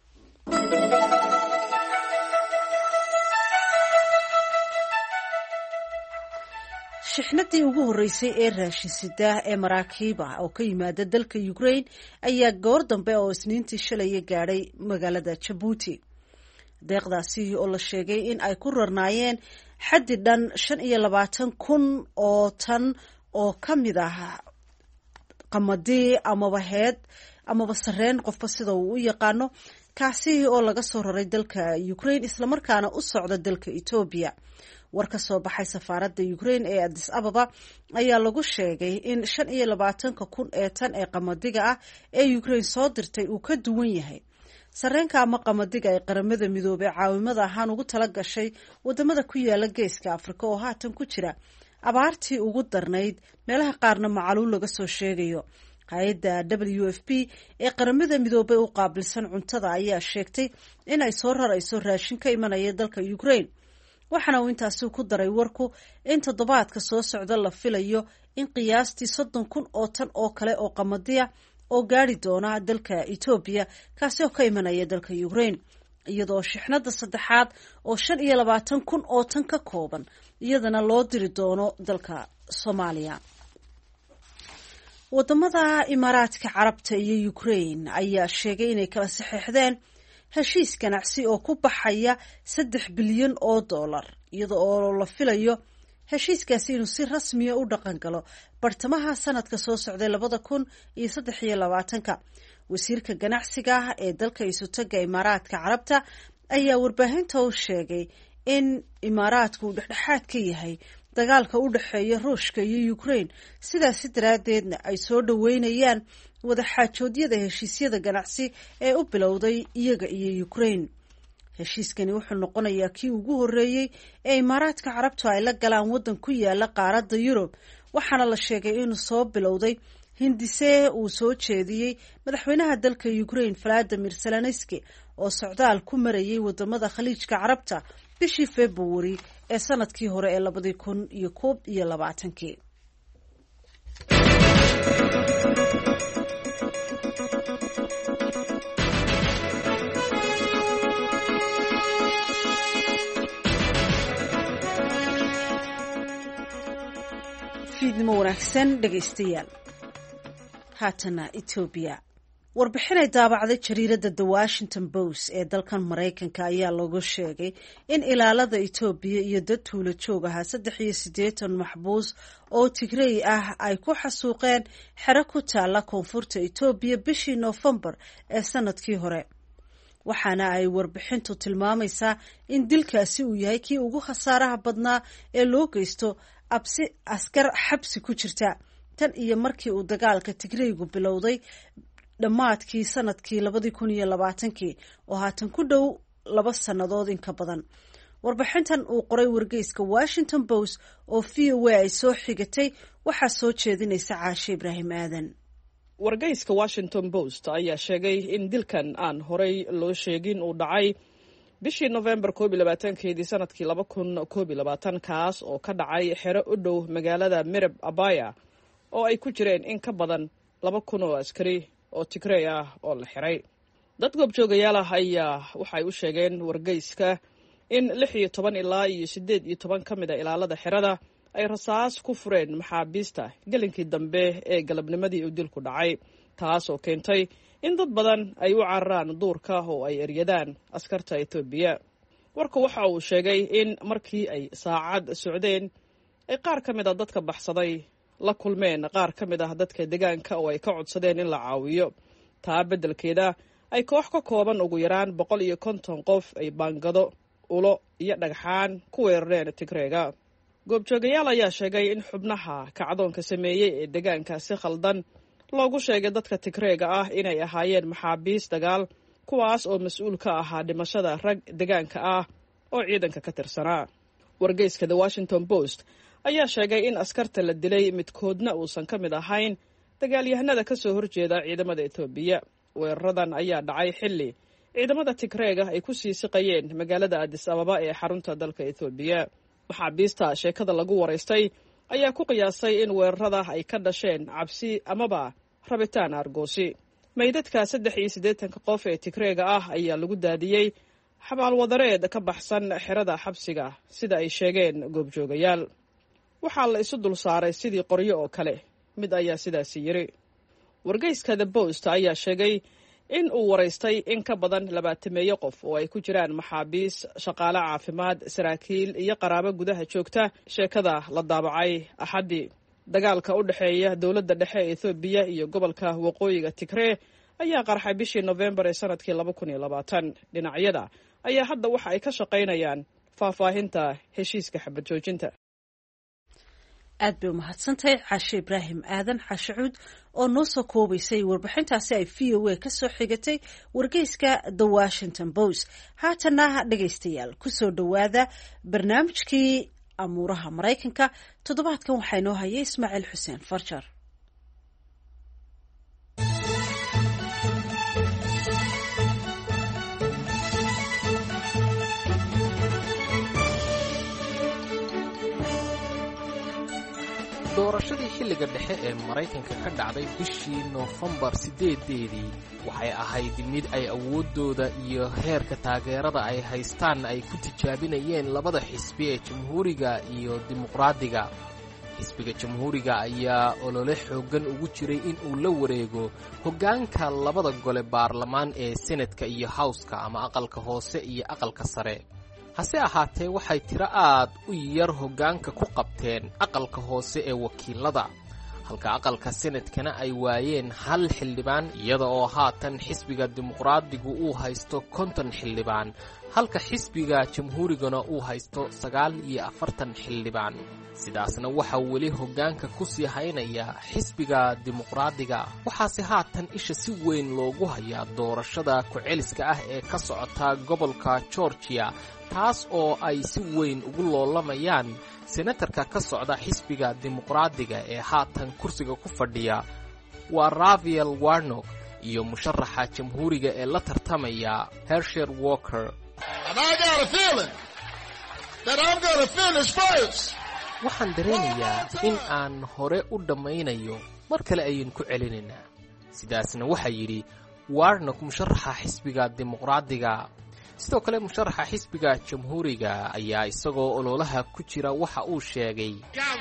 shixnadii ugu horeysay ee raashinsida ee maraakiiba oo ka yimaada dalka Ukraine ayaa goor dambe oo isniintii shalay gaadhay magaalada Djibouti. deeqdaasi oo la sheegay in ay ku rarnaayeen xaddi dhan 25,000 oo tan oo ka mid ah qamadi amaba heed amaba sareen qofba sida uu u yaqaano, kaasi oo laga soo raray dalka Ukraine isla markaana u socda dalka Ethiopia. war ka soo baxay safaaradda Ukraine ee Addis Ababa ayaa lagu sheegay in 25,000 ee tan ee qamadiga ah ee Ukraine soo dirtay uu ka duwan yahay sareenka ama qamadiga ay qaramada midoobay caawimada ahaan ugu tala gashay wadamada ku yaala geeska Afrika oo haatan ku jira abaartii ugu darnayd, meelaha qaarna macaluul laga soo sheegayo. hay'adda WFP ee qaramada midoobay u qaabilsan cuntada ayaa sheegtay in ay soo rarayso raashin ka imanaya dalka Ukraine. waxaana uu intaasi ku daray warku in toddobaadka soo socda la filayo in qiyaastii 30,000 oo tan oo kale oo qamadiya oo gaari doona dalka Ethiopia, kaasi oo ka imanaya dalka Ukraine, iyadoo shixnada saddexaad oo 25,000 oo tan ka kooban iyadana loo diri doono dalka Soomaaliya. wadamada Imaaraadka Carabta iyo Ukraine ayaa sheegay inay kala saxeexdeen heshiis ganacsi oo ku baxaya $3 bilyan oo dollar, iyada oo la filayo heshiiskaasi inuu si rasmi ah u dhaqan galo bartamaha sanadka soo socday 2023. wasiirka ganacsiga ee dalka isutaga Imaaraadka Carabta ayaa warbaahinta u sheegay in Imaaraadku dhexdhexaad ka yahay dagaalka u dhaxeeya Ruushka iyo Ukraine, sidaas daraadeedna ay soo dhaweynayaan wada xaajoodyada heshiisyada ganacsi ee u bilowday iyaga iyo Ukraine. heshiiskani wuxuu noqonayaa kii ugu horeeyay ee Imaaraadka Carabtu ay la galaan wadan ku yaala qaaradda Yurub, waxaana la sheegay inuu soo bilowday hindise uu soo jeediyey madaxweynaha dalka Ukraine Volodymyr Zelensky oo socdaal ku marayay wadamada Khaliijka Carabta bishii February ee sanadkii hore ee 2021. fiidnimo wanaagsan dhegaystayaal. haatana Ethiopia. warbixinay daabacday jariiradda The Washington Post ee dalkan Mareykanka ayaa lagu sheegay in ilaalada Ethiopia iyo dad tuulo joog ah 83 maxbuus oo Tigray ah ay ku xasuuqeen xero ku taala koonfurta Ethiopia bishii November ee sanadkii hore. waxaana ay warbixintu tilmaamaysaa in dilkaasi uu yahay kii ugu khasaaraha badnaa ee loo geysto askar xabsi ku jirta tan iyo markii uu dagaalka Tigraygu bilowday dhammaadkii sanadkii 2020 oo haatan ku dhow 2 sannadood in ka badan. warbixintan uu qoray wargeyska Washington Post oo VOA ay soo xigatay waxaa soo jeedinaysa Caashe Ibraahim Aadan. wargeyska Washington Post ayaa sheegay in dilkan aan horey loo sheegin uu dhacay bishii November 22 sanadkii 2021, kaas oo ka dhacay xero u dhow magaalada Mirab Abaya oo ay ku jireen in ka badan 2,000 oo askari oo Tigray ah oo la xiray. dad goobjoogayaal ah ayaa waxay u sheegeen wargeyska in 16 ilaa 18 ka mid ah ilaalada xerada ay rasaas ku fureen maxaabiista galinkii dambe ee galabnimadii uu dilku dhacay, taas oo keentay in dad badan ay u cararaan duurka oo ay eryadaan askarta Ethiopia. warku waxa uu sheegay in markii ay saacad socdeen ay qaar ka mid ah dadka baxsaday la kulmeen qaar ka mid ah dadka deegaanka oo ay ka codsadeen in la caawiyo taa beddelkeeda ay koox ka kooban ugu yaraan 150 qof ay baangado ulo iyo dhagxaan ku weerareen Tigreega. goobjoogayaal ayaa sheegay in xubnaha kacdoonka sameeyey ee deegaanka si khaldan loogu sheegay dadka Tigreega ah inay ahaayeen maxaabiis dagaal kuwaas oo mas'uul ka ahaa dhimashada rag deegaanka ah oo ciidanka ka tirsanaa. wargeyska The Washington Post ayaa sheegay in askarta la dilay midkoodna uusan ka mid ahayn dagaalyahanada ka soo horjeeda ciidamada Itoobiya. weeraradan ayaa dhacay xilli ciidamada Tigreega ay ku sii siqayeen magaalada Addis Ababa ee xarunta dalka Itoobiya. maxaabiista sheekada lagu wareystay ayaa ku qiyaasay in weerarada ay ka dhasheen cabsi amaba rabitaan argoosi. meydadka 83 qof ee Tigreega ah ayaa lagu daadiyey xabaal wadareed ka baxsan xerada xabsiga sida ay sheegeen goobjoogayaal. waxaa la isu dul saaray sidii qoryo oo kale, mid ayaa sidaas yiri. wargeyska The Post ayaa sheegay in uu wareystay in ka badan 20 qof oo ay ku jiraan maxaabiis, shaqaale caafimaad, saraakiil iyo qaraabo gudaha joogta. sheekada la daabacay Axadii. dagaalka u dhaxeeya dowladda dhexe ee Itoobiya iyo gobolka waqooyiga Tigray ayaa qarxay bishii November ee sanadkii 2020. dhinacyada ayaa hadda waxa ay ka shaqaynayaan faahfaahinta heshiiska xabad joojinta. aad bay umahadsantahay Cashe Ibraahim Aadan Cashuud oo noo soo koobaysay warbixintaasi ay VOA ka soo xigatay wargeyska The Washington Post. haatana dhageystayaal ku soo dhawaada barnaamijkii amuuraha Mareykanka. toddobaadkan waxaa inoo hayay Ismaaciil Xuseen Farjar. doorashadii xilliga dhexe ee Mareykanka ka dhacday bishii Noofembar 8-deedii waxay ahayd mid ay awooddooda iyo heerka taageerada ay haystaan ay ku tijaabinayeen labada xisbi ee Jamhuuriga iyo Dimuqraadiga. xisbiga Jamhuuriga ayaa olole xooggan ugu jiray in uu la wareego hoggaanka labada gole baarlamaan ee Senatka iyo Howska ama aqalka hoose iyo aqalka sare. hase ahaatee waxay tiro aad u yar hoggaanka ku qabteen aqalka hoose ee wakiilada, halka aqalka Senatkana ay waayeen 1 xildhibaan, iyada oo haatan xisbiga Dimuqraadigu uu haysto 50 xildhibaan, halka xisbiga Jamhuurigana uu haysto 49 xildhibaan. sidaasna waxaa weli hoggaanka ku sii haynaya xisbiga Dimuqraadiga. waxaase haatan isha si weyn loogu hayaa doorashada ku-celiska ah ee ka socota gobolka Georgia, taas oo ay si weyn ugu loolamayaan senatarka ka socda xisbiga Dimuqraadiga ee haatan kursiga ku fadhiya waa Raphael Warnock iyo musharaxa Jamhuuriga ee la tartamaya Herschel Walker. waxaan dareemayaa in aan hore u dhammaynayo, mar kale ayaan ku celinaynaa. sidaasna waxaa yidhi Warnock, musharaxa xisbiga Dimuqraadiga. sidoo kale musharaxa xisbiga Jamhuuriga ayaa isagoo ololaha ku jira waxa uu sheegay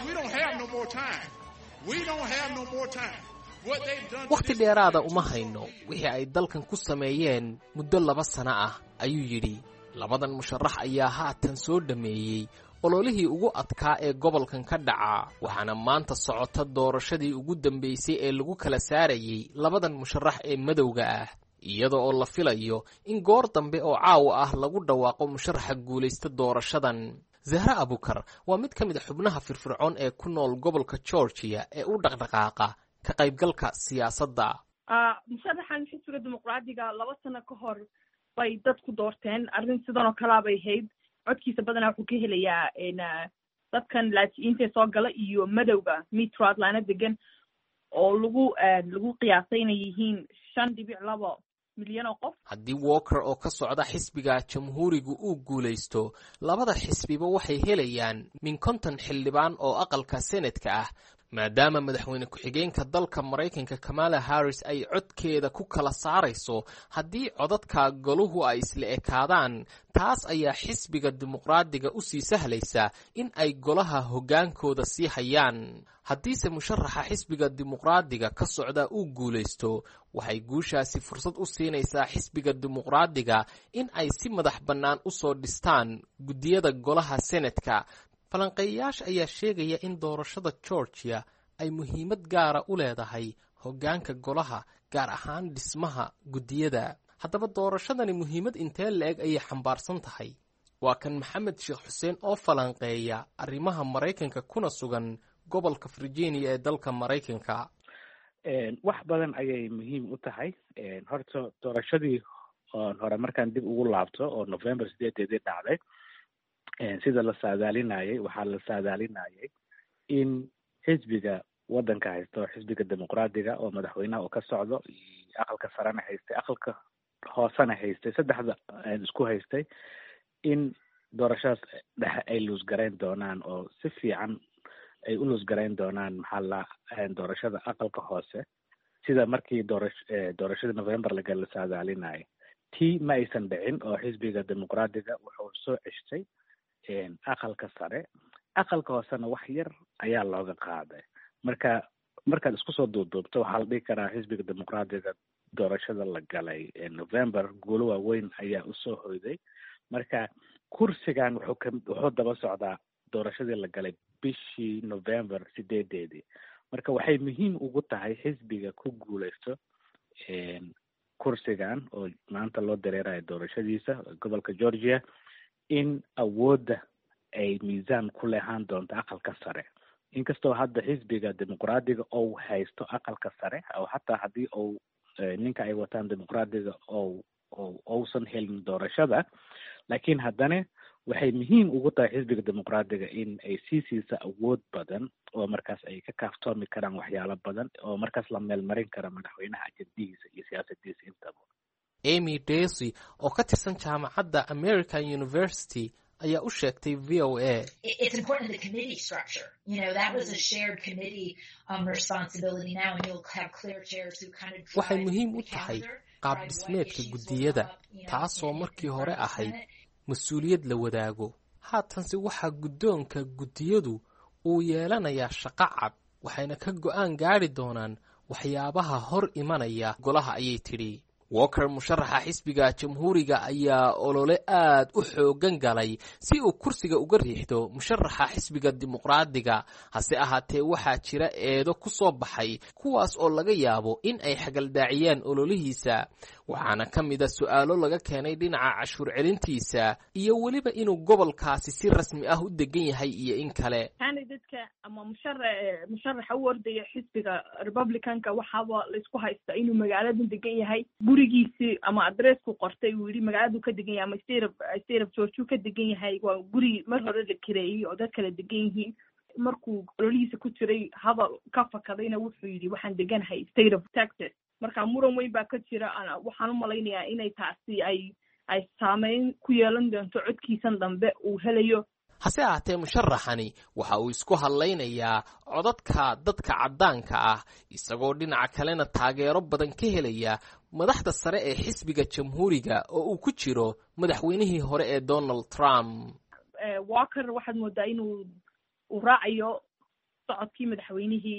wakhti dheeraada uma hayno wixii ay dalkan ku sameeyeen muddo 2 sano ah, ayuu yidhi. labadan musharax ayaa haatan soo dhameeyey ololihii ugu adkaa ee gobolkan ka dhaca, waxaana maanta socota doorashadii ugu dambeysay ee lagu kala saarayay labadan musharax ee madowga ah, iyada oo la filayo in goor dambe oo caawa ah lagu dhawaaqo musharaxa guulaysta doorashadan. Zahra Abukar waa mid ka mid ah xubnaha firfircoon ee ku nool gobolka Georgia ee u dhaqdhaqaaqa ka qaybgalka siyaasadda. musharaxan xisbiga Dimuqraadiga 2 sano ka hor bay dadku doorteen. arrin sidan oo kale bay ahayd. codkiisa badanaa wuxuu ka helayaa dadkan laatiinta soo gala iyo madowga Metro Atlanta degan oo lagu qiyaasay inay yihiin 5.2 milyan oo qof. haddii Walker oo ka socda xisbiga Jamhuurigu uu guulaysto, labada xisbiba waxay helayaan min 50 xildhibaan oo aqalka Senatka ah, maadaama madaxweyne ku-xigeenka dalka Mareykanka Kamala Harris ay codkeeda ku kala saarayso haddii codadka goluhu ay isla ekaadaan. taas ayaa xisbiga Dimuqraadiga u sii sahlaysa in ay golaha hoggaankooda sii hayaan. haddiise musharaxa xisbiga Dimuqraadiga ka socda uu guulaysto, waxay guushaasi fursad u siinaysaa xisbiga Dimuqraadiga in ay si madax bannaan u soo dhistaan guddiyada golaha Senatka. falanqeeyayaasha ayaa sheegaya in doorashada Georgia ay muhiimad gaara u leedahay hoggaanka golaha gaar ahaan dhismaha guddiyada. haddaba doorashadani muhiimad intee la-eg ayay xambaarsan tahay? waa kan maxamed sheekh xuseen oo falanqeeya arrimaha maraykanka kuna sugan gobolka Virginia ee dalka Maraykanka. wax badan ayay muhiim u tahay. horta doorashadii hore markaan dib ugu laabto oo November 8 dhacday, sida la saadaalinayay waxaa la saadaalinayay in xisbiga wadanka haysto, xisbiga dimuqraadiga oo madaxweynaha uu ka socdo, aqalka sarena haystay, aqalka hoosena haystay, saddexda isku haystay, in doorashadaas dhexe ay luusgarayn doonaan oo si fiican ay u luusgarayn doonaan doorashada aqalka hoose, sida markii doorashadii November la saadaalinayay. tii ma aysan dhicin oo xisbiga dimuqraadiga wuxuu soo ceshtay aqalka sare, aqalka hoosena wax yar ayaa looga qaaday. markaad isku soo duubduubto waxaa la dhihi karaa xisbiga dimuqraadiga doorashada la galay November guulo waaweyn ayaa usoo hoyday. marka kursigan wuxuu daba socdaa doorashadii la galay bishii November 8. marka waxay muhiim ugu tahay xisbiga ku guuleysto kursigan oo maanta loo dareerayo doorashadiisa gobolka Georgia, in awoodda ay miisaan ku leehaan doonto aqalka sare. inkastoo hadda xisbiga dimuqraadiga oo haysto aqalka sare, oo hataa haddii uu ninka ay wataan dimuqraadiga ousan helin doorashada, laakiin haddana waxay muhiim ugu tahay xisbiga dimuqraadiga in ay sii siisa awood badan oo markaas ay ka kaaftoomi karaan waxyaalo badan oo markaas la meelmarin kara madaxweynaha ajandihiisa iyo siyaasadiisa intaba. Amy Daisy oo ka tirsan jaamacadda American University ayaa u sheegtay VOA. It's important to the committee structure. That was a shared committee responsibility now, and you'll have clear chairs who kind of waxay muhiim u tahay qaab dhismeedka guddiyada, taasoo markii hore ahayd mas-uuliyad la wadaago. haatanse waxaa guddoonka guddiyadu uu yeelanayaa shaqo cad, waxayna ka go'aan gaari doonaan waxyaabaha hor imanaya golaha, ayay tidhi. Walker, musharaxa xisbiga jamhuuriga, ayaa olole aad u xoogan galay si uu kursiga uga riixdo musharaxa xisbiga dimuqraadiga. hase ahaatee waxaa jira eedo ku soo baxay kuwaas oo laga yaabo in ay xagaldaaciyaan ololihiisa, waxaana ka mid a su'aalo laga keenay dhinaca cashuur celintiisa iyo weliba inuu gobolkaasi si rasmi ah u degan yahay iyo in kale. candidatka ama musharaxa u ordaya xisbiga Republicanka waxaaba la isku haystaa inuu magaalada degan yahay, gurigiisii ama adreesku qortay uu yidhi magaaladu ka degan yahay ama state of Georgia ka degan yahay, waa guri mar hore la kireeyey oo dad kala degan yihiin. markuu ololihiisa ku jiray hadal ka fakadayna wuxuu yidhi waxaan deganahay state of Texas. marka muran weyn baa ka jira. waxaan u malaynayaa inay taasi ay saameyn ku yeelan doonto codkiisan dambe uu helayo. hase ahaatee musharaxani waxa uu isku hadlaynayaa codadka dadka caddaanka ah, isagoo dhinaca kalena taageero badan ka helaya madaxda sare ee xisbiga jamhuuriga oo uu ku jiro madaxweynihii hore ee Donald Trump. Walker waxaad moodaa inuu raacayo socodkii madaxweynihii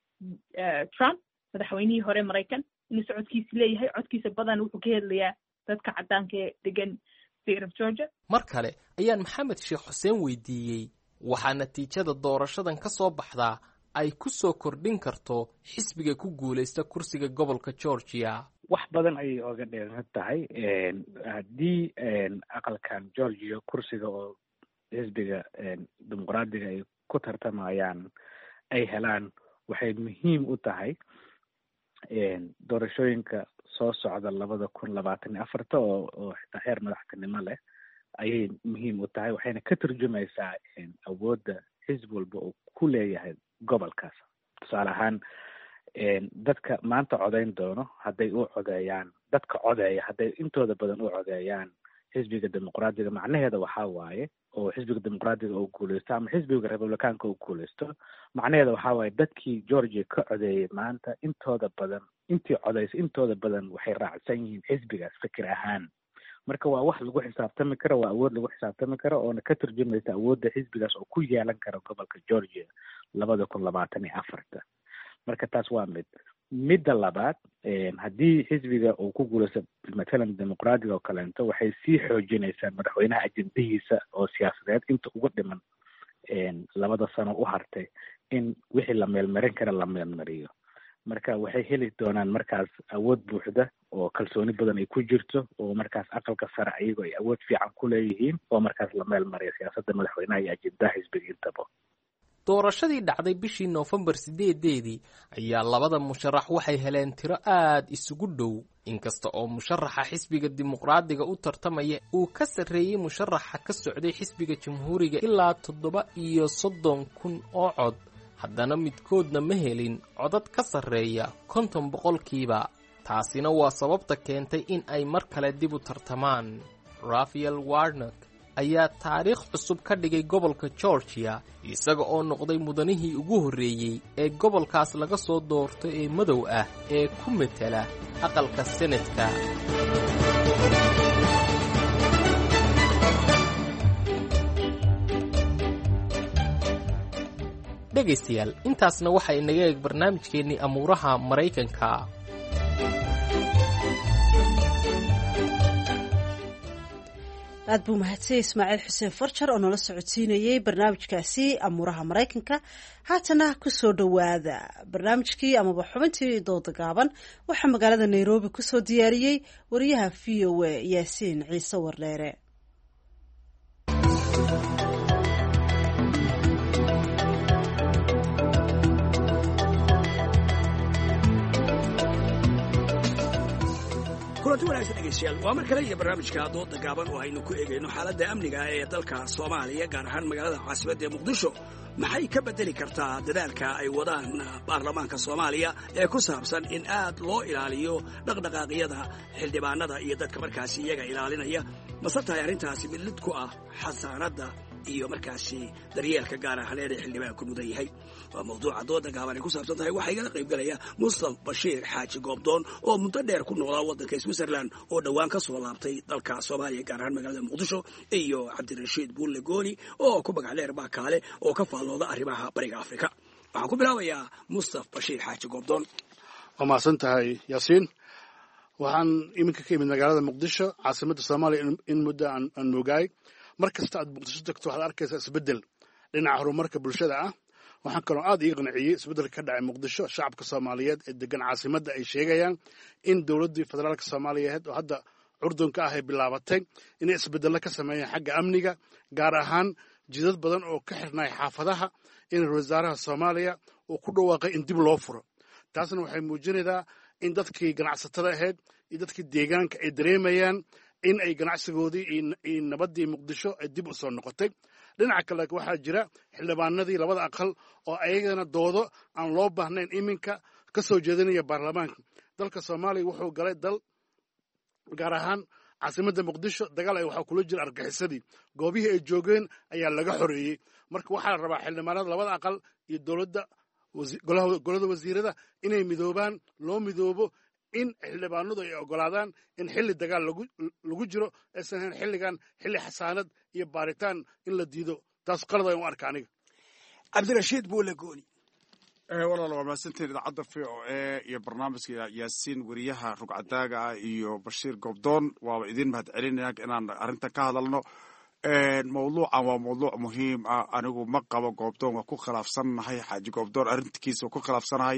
Trump, madaxweynihii hore Maraykan, inuu socodkiisa leeyahay. codkiisa badan wuxuu ka helayaa dadka caddaanka ee degan Georgia. mar kale ayaan maxamed sheekh xuseen weydiiyey waxaa natiijada doorashadan ka soo baxdaa ay ku soo kordhin karto xisbiga ku guuleysta kursiga gobolka Georgia. wax badan ayay oga dheeran tahay. haddii aqalkan Georgia kursiga oo xisbiga dimuqraadiga ay ku tartamayaan ay helaan, waxay muhiim u tahay doorashooyinka soo socda 2024 oo heer madaxtinimo leh ayay muhiim u tahay. waxayna ka turjumaysaa awoodda xisbi walba uu ku leeyahay gobolkaas. tusaale ahaan dadka maanta codayn doono hadday u codeeyaan, dadka codeeya hadday intooda badan u codeeyaan xisbiga dimuqraadiga, macnaheeda waxaa waaye oo xisbiga dimuqraadiga uu guuleysto ama xisbiga republicaanka uu guuleysto, macnaheeda waxaa waaye dadkii Georgia ka codeeyay maanta intii codeysay intooda badan waxay raacsan yihiin xisbigaas fikir ahaan. marka waa wax lagu xisaabtami karo, waa awood lagu xisaabtami karo oona ka turjumaysa awoodda xisbigaas oo ku yeelan kara gobolka Georgia 2024. marka taas waa midda labaad. haddii xisbiga uu ku guuleysto matalan dimuqraadiga oo kaleento, waxay sii xoojinaysaa madaxweynaha ajandihiisa oo siyaasadeed inta ugu dhiman 2 sano u hartay in wixii la meelmarin kara la meelmariyo. marka waxay heli doonaan markaas awood buuxda oo kalsooni badan ay ku jirto oo markaas aqalka sare ayagoo ay awood fiican ku leeyihiin oo markaas la meelmariyo siyaasadda madaxweynaha iyo ajendaha xisbiga intaba. doorashadii dhacday bishii Noofembar 8 ayaa labada musharax waxay heleen tiro aad isugu dhow, inkasta oo musharaxa xisbiga dimuqraadiga u tartamaya uu ka sarreeyay musharaxa ka socday xisbiga jamhuuriga ilaa 37,000 oo cod. haddana midkoodna ma helin codad ka sarreeya 50%. taasina waa sababta keentay in ay mar kale dib u tartamaan. Raphael Warnock ayaa taariikh cusub ka dhigay gobolka Georgia, isaga oo noqday mudanihii ugu horreeyey ee gobolkaas laga soo doorto ee madow ah ee ku metela aqalka Senetka. dhegaystayaal, intaasna waxay inaga eeg barnaamijkeennii amuuraha Maraykanka. aad buu mahadsan Ismaaciil Xuseen Farjar oo nala socodsiinayay barnaamijkaasi amuuraha Maraykanka. haatana ku soo dhawaada barnaamijkii amaba xubintii dooda gaaban waxaa magaalada Nairobi ku soo diyaariyay wariyaha VOA Yaasiin Ciise Warleere. kulanti wanaagsan dhegeystayaal, waa mar kale iyo barnaamijka dooda gaaban oo aynu ku eegayno xaaladda amniga ee dalka Soomaaliya, gaar ahaan magaalada caasimadda Muqdisho. maxay ka bedeli kartaa dadaalka ay wadaan baarlamaanka Soomaaliya ee ku saabsan in aad loo ilaaliyo dhaqdhaqaaqyada xildhibaanada iyo dadka markaasi iyaga ilaalinaya? mase tahay arrintaasi mid lid ku ah xasaanadda iyo markaasi daryeelka gaar ahaaneed ee xildhibaanku mudan yahay? waa mawduuca dooda gaaban ay ku saabsan tahay. waxaa igala qayb galaya Mustafa Bashiir Xaaji Goobdoon oo muddo dheer ku noolaa waddanka Switzerland oo dhowaan ka soo laabtay dalka Soomaaliya, gaar ahaan magaalada Muqdisho, iyo Cabdirashiid Buulle Gooni oo ku magac dheer Baakaale oo ka faallooda arrimaha bariga Afrika. waxaan ku bilaabayaa Mustafa Bashiir Xaaji Goobdoon. waa mahadsan tahay Yaasiin. waxaan iminka ka imid magaalada Muqdisho, caasimadda Soomaaliya, in muddo aan moogaay. mar kasta aad Muqdisho tagto waxaad arkaysaa isbeddel dhinaca horumarka bulshada ah. waxaan kaloo aad ii qanciyey isbeddelka ka dhacay Muqdisho. shacabka Soomaaliyeed ee degan caasimadda ay sheegayaan in dowladdii federaalka Soomaaliyeed oo hadda curdunka ah ay bilaabatay inay isbeddello ka sameeyaan xagga amniga, gaar ahaan jidad badan oo ka xirnay xaafadaha in ra-iisul wasaaraha Soomaaliya uu ku dhawaaqay in dib loo furo. taasna waxay muujinaysaa in dadkii ganacsatada ahayd iyo dadkii deegaanka ay dareemayaan in ay ganacsigoodii iyo nabaddii Muqdisho ay dib u soo noqotay. dhinaca kale waxaa jira xildhibaanadii labada aqal oo ayagana doodo aan loo baahnayn iminka ka soo jeedinaya baarlamaanka. dalka Soomaaliya wuxuu galay dal, gaar ahaan caasimadda Muqdisho, dagaal ay waxaa kula jira argaxisadii. goobihii ay joogeen ayaa laga xoreeyey. marka waxaa la rabaa xildhibaanada labada aqal iyo dowladda golada wasiirada inay midoobaan, loo midoobo in xildhibaanadu ay ogolaadaan in xilli dagaal lagu jiro, aysan ahayn xilligan xilli xasaanad iyo baaritaan in la diido. taas qalad ayaan u arka aniga. Cabdirashiid Buulle Gooni. walaal waa mahadsantiin idaacadda VOA iyo barnaamijka Yaasiin, wariyaha rugcadaaga ah, iyo Bashiir Goobdoon. waaba idin mahad celinaya inaan arrintan ka hadalno. mawduucan waa mawduuc muhiim ah. anigu ma qabo Goobdoon, waa ku khilaafsanahay. Xaaji Goobdoon arrintiisa waa ku khilaafsanahay.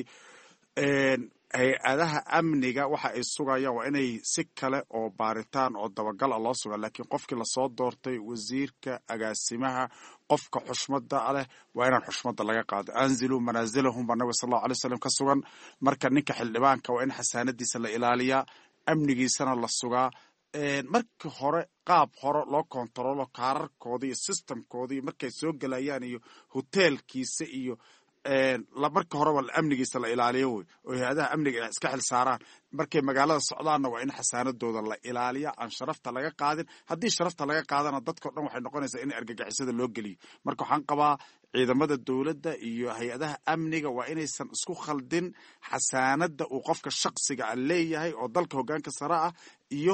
hay-adaha amniga waxa ay sugayaan waa inay si kale oo baaritaan oo dabagal ah loo suga, laakiin qofkii lasoo doortay, wasiirka, agaasimaha, qofka xushmada leh, waa inaan xushmada laga qaado. anziluu manaasilahum baa nabiga sallallahu alayhi wasallam ka sugan. marka ninka xildhibaanka waa in xasaanadiisa la ilaaliyaa, amnigiisana la sugaa. markii hore qaab hore loo kontarolo kaararkoodii iyo systemkoodii markay soo gelayaan iyo hoteelkiisa iyo marka horeba amnigiisa la ilaaliyo wey, oo hay-adaha amniga ay iska xil saaraan. markay magaalada socdaanna waa in xasaanadooda la ilaaliya, aan sharafta laga qaadin. haddii sharafta laga qaadana dadkao dhan waxay noqonaysaa in argagixisada loo geliyo. marka waxaan qabaa ciidamada dowladda iyo hay-adaha amniga waa inaysan isku khaldin xasaanada uu qofka shaksiga a leeyahay oo dalka hoggaanka sare ah iyo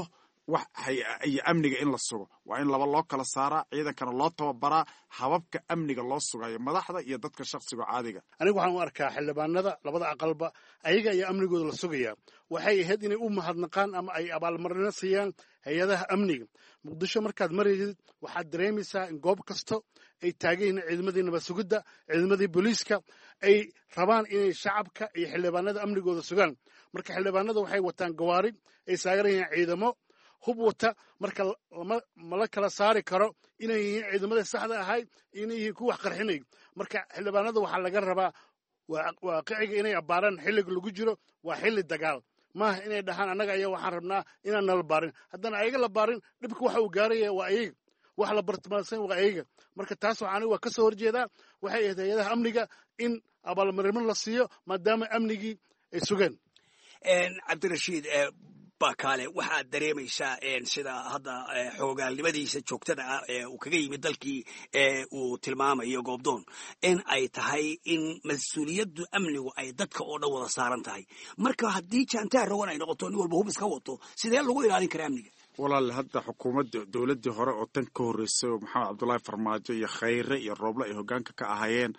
wax iyo amniga in la sugo waa in laba loo kala saaraa ciidankana loo tababaraa hababka amniga loo sugayo madaxda iyo dadka shakhsiga caadiga anigu waxaan u arkaa xildhibaanada labada aqalba ayaga ayaa amnigooda la sugayaa waxay ahayd inay u mahadnaqaan ama ay abaalmarino siiyaan hay-adaha amniga muqdisho markaad maraysid waxaad dareemaysaa in goob kasta ay taagan yihiin ciidamadii nabad sugidda ciidamadii booliiska ay rabaan inay shacabka iyo xildhibaanada amnigooda sugaan marka xildhibaanada waxay wataan gawaari ay saaran yihiin ciidamo hub wata marka mala kala saari karo inay yihiin ciidamadii saxda ahayd inay yihiin kuwa wax qarxinay marka xildhibaanada waxaa laga rabaa waaqiciga inay abbaaraan xilliga lagu jiro waa xilli dagaal maaha inay dhahaan annaga ayaa waxaan rabnaa inaan nala baarin haddana ayaga la baarin dhibka waxa uu gaaraya waa ayaga wax la bartilmaamsan waa ayaga marka taas waxaan waa ka soo horjeedaa waxay ahayd hay-adaha amniga in abaalmarino la siiyo maadaama amnigii ay sugeen cabdirashiid bakaale waxaad dareemaysaa sida hadda xoogaalnimadiisa joogtada ah ee uu kaga yimid dalkii uu tilmaamayo goobdoon in ay tahay in mas-uuliyaddu amnigu ay dadka oo dhan wada saaran tahay marka haddii jaantaar rogan ay noqoto nin walba hub iska wato sidee lagu ilaalin karaa amniga walaal hadda xukuumadda dowladdii hore oo tan ka horreysay oo maxamed cabdullaahi farmaajo iyo khayre iyo rooble ay hoggaanka ka ahaayeen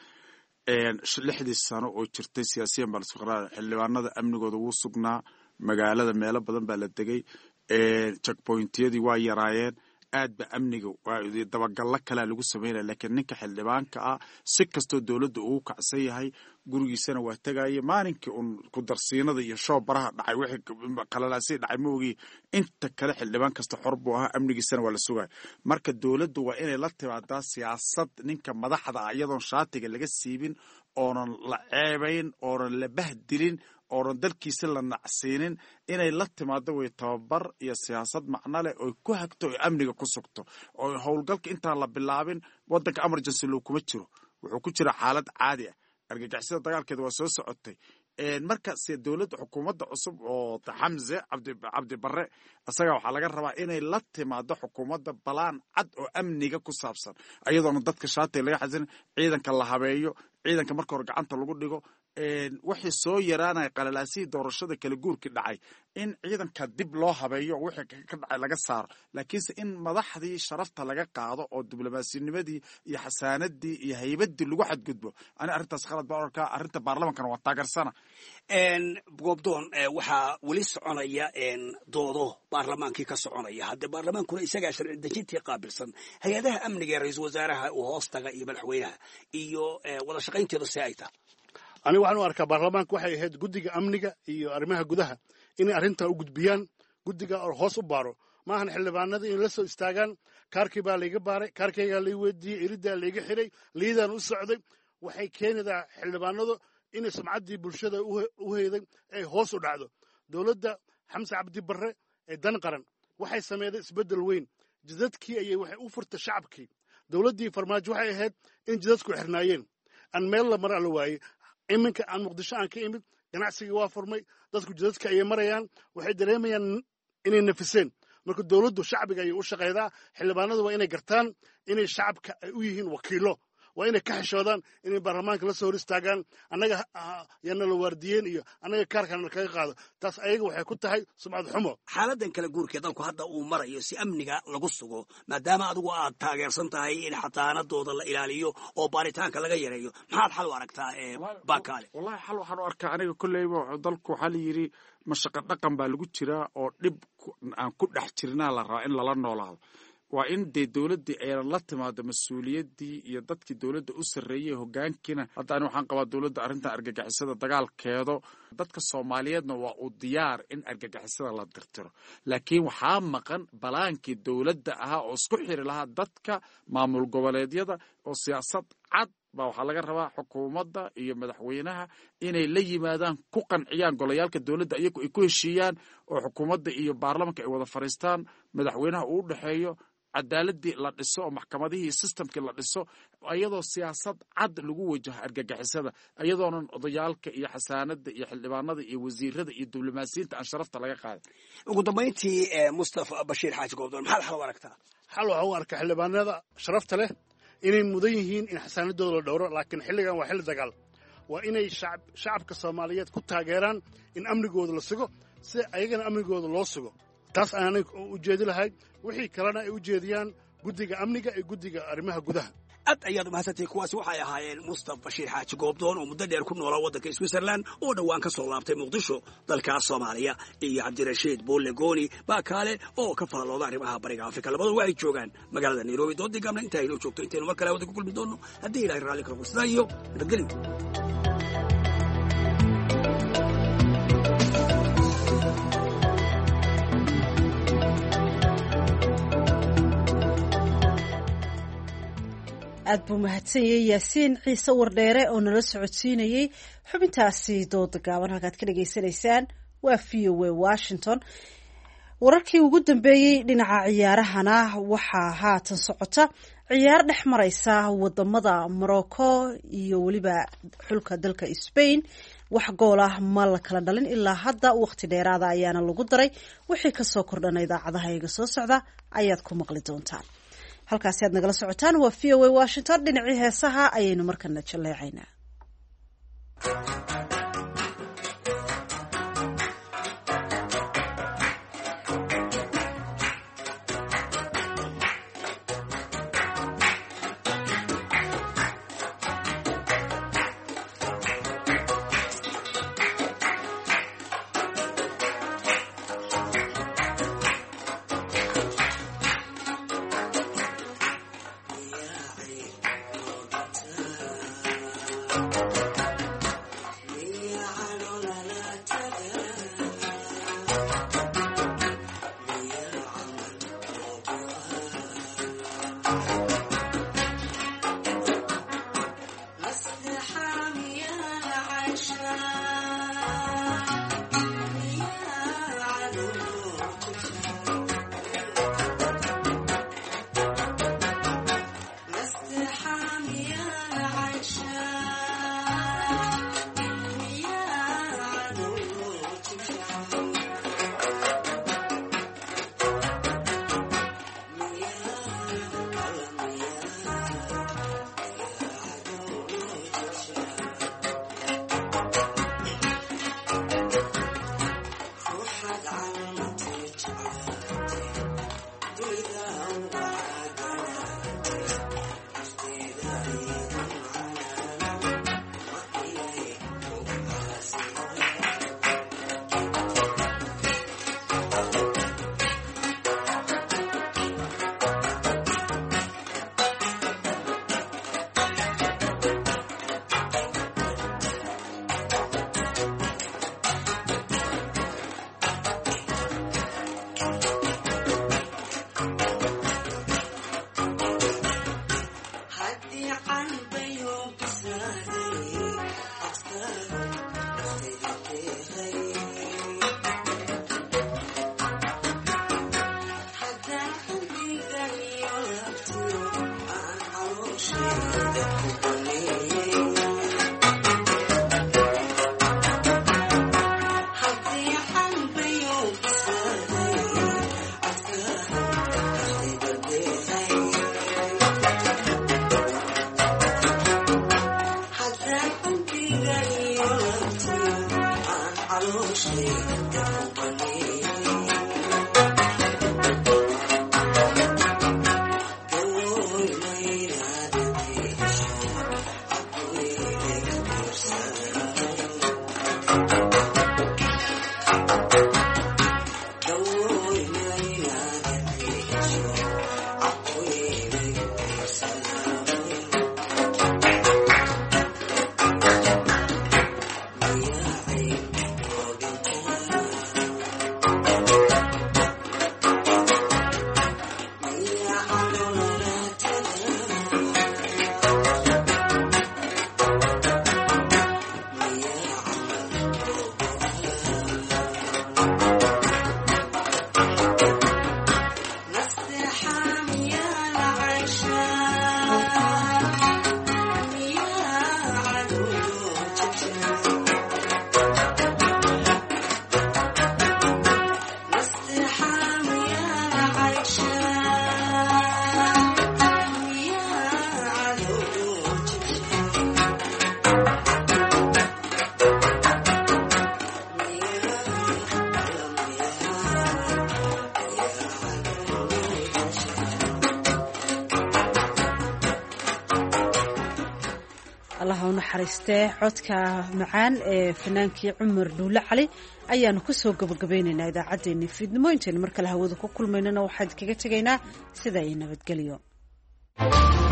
6 sano oo jirtay siyaasiyan balsfiqraar xildhibaanada amnigooda wuu sugnaa magaalada meelo badan baa la degay checkpointyadii waa yaraayeen aad ba amniga dabagallo kalea lagu samaynaya laakiin ninka xildhibaanka ah si kastoo dowladda ugu kacsan yahay gurigiisana waa tegaya maalinkii un kudarsiinada iyo shoobaraha dhacay wixii qalalaasii dhacay ma ogii inta kale xildhibaan kasta xor buu ahaa amnigiisana waa la sugaya marka dowladdu waa inay la timaadaa siyaasad ninka madaxda ah iyadoon shaatiga laga siibin oonan la ceebayn oonan la bahdilin oonan dalkiisa la nacsiinin inay la timaado way tababar iyo siyaasad macno leh oy ku hagto oy amniga ku sugto oo howlgalka intaan la bilaabin waddanka emergency loo kuma jiro wuxuu ku jira xaalad caadi ah argagixisada dagaalkeeda waa soo socotay marka se dowladda xukuumadda cusub oo xamse cabdi barre isaga waxaa laga rabaa inay la timaado xukuumadda balaan cad oo amniga ku saabsan ayadoona dadka shaatiga laga xasin ciidanka la habeeyo ciidanka marka hore gacanta lagu dhigo wixii soo yaraanaya qalalaasihii doorashada kala guurkii dhacay in ciidanka dib loo habeeyo wixii ka dhacay laga saaro laakiinse in madaxdii sharafta laga qaado oo diblomaasinimadii iyo xasaanadii iyo haybadii lagu xadgudbo ani arrintaas khalad baan arkaa arrinta baarlamankana waa taageersana goobdoon waxaa weli soconaya doodo baarlamaankii ka soconaya hadde baarlamaankuna isagaa sharci dejintii qaabilsan hay-adaha amniga ee ra-iisul wasaaraha uu hoostaga iyo madaxweynaha iyo wada shaqaynteedu see ay tahay aniga waxaan u arkaa baarlamaanka waxay ahayd guddiga amniga iyo arrimaha gudaha inay arrintan u gudbiyaan guddiga oo hoos u baaro maahan xildhibaanada in la soo istaagaan kaarkii baa layga baaray kaarkaygaa lay weydiiyey iriddaa layga xidhay liidaan u socday waxay keenaydaa xildhibaanadu inay sumcaddii bulshada u heyday ay hoos u dhacdo dowladda xamse cabdi barre ee dan qaran waxay sameeyday isbeddel weyn jidadkii ayay waxay u furtay shacabkii dowladdii farmaajo waxay ahayd in jidadku xirnaayeen aan meel la mara la waayey iminka aan muqdisho aan ka imid ganacsigii waa furmay dadku jidadka ayay marayaan waxay dareemayaan inay nafiseen marka dowladdu shacbiga ayay u shaqaydaa xildhibaanadu waa inay gartaan inay shacabka ay u yihiin wakiilo waa inay ka xishoodaan inay baarlamaanka la soo hor istaagaan annaga yana la waardiyeen iyo annaga kaarkana kaga qaado taas ayaga waxay ku tahay sumcad xumo xaaladan kala guurka dalku hadda uu marayo si amniga lagu sugo maadaama adigu aad taageersan tahay in xataanadooda la ilaaliyo oo baaritaanka laga yareeyo maxaad xal u aragtaa bakaale wallahi xal waxaan u arkaa aniga kolleyba dalku waxaa la yidhi mashaqa dhaqan baa lagu jiraa oo dhib aan ku dhex jirnaa la rabaa in lala noolaado waa in dee dowladdii aynan la timaado mas-uuliyaddii iyo dadkii dowladda u sarreeyey hoggaankiina hadda ani waxaan qabaa dowladda arrintan argagixisada dagaalkeedo dadka soomaaliyeedna waa u diyaar in argagixisada la dirtiro laakiin waxaa maqan balaankii dowladda ahaa oo isku xiri lahaa dadka maamul goboleedyada oo siyaasad cad baa waxaa laga rabaa xukuumadda iyo madaxweynaha inay la yimaadaan ku qanciyaan golayaalka dowladda iyagu ay ku heshiiyaan oo xukuumadda iyo baarlamanka ay wada fadhiistaan madaxweynaha uu u dhexeeyo cadaaladii la dhiso oo maxkamadihii systemkii la dhiso iyadoo siyaasad cad lagu wajaho argagixisada iyadoonan odayaalka iyo xasaanada iyo xildhibaanada iyo wasiirada iyo diblomaasiyiinta aan sharafta laga qaaday ugu dambayntii mustafa bashiir xaaji goobdoon maxaad xal u aragtaa xal waxaa u arkaa xildhibaanada sharafta leh inay mudan yihiin in xasaanadooda la dhowro laakiin xilligan waa xilli dagaal waa inay shacabka soomaaliyeed ku taageeraan in amnigooda la sugo si ayagana amnigooda loo sugo taas aanay u jeedi lahay wixii kalena ay u jeediyaan guddiga amniga iyo guddiga arrimaha gudaha. aad ayaad umahadsantahay. kuwaasi waxay ahaayeen Mustaf Bashiir Xaaji Goobdoon oo muddo dheer ku noolaa waddanka Switzerland oo dhowaan ka soo laabtay Muqdisho dalka Soomaaliya, iyo Cabdirashiid Boole Gooni Baakaale oo ka faallooda arrimaha bariga Afrika. labadoodu waxay joogaan magaalada Nairobi. doodii gaabna inta ay noo joogto intaynu mar kale wada ku kulmi doonno haddii Ilaahay raalli ka noqdo. sidaa iyo nabadgelyo. aad buu mahadsanyahay yaasiin ciise wardheere oo nala socodsiinayey xubintaasi dooda gaaban. halkaad ka dhagaysanaysaan waa VOA Washington. wararkii ugu dambeeyey dhinaca ciyaarahana waxaa haatan socota ciyaar dhex maraysa wadamada Morocco iyo weliba xulka dalka Spain. wax gool ah ma la kala dhalin ilaa hadda, waqti dheeraada ayaana lagu daray. wixii kasoo kordhana idaacadaha iga soo socda ayaad ku maqli doontaan. halkaasi aad nagala socotaan waa VOA Washington. dhinacii heesaha ayaynu markana jaleecaynaa. ha u naxariistee codka macaan ee fanaankii cumar dhuule cali ayaanu kusoo gabagabeynaynaa idaacaddeenii fiidnimo intaynu mar kale hawada ku kulmaynana waxaan kaga tegaynaa sida ay nabadgelyo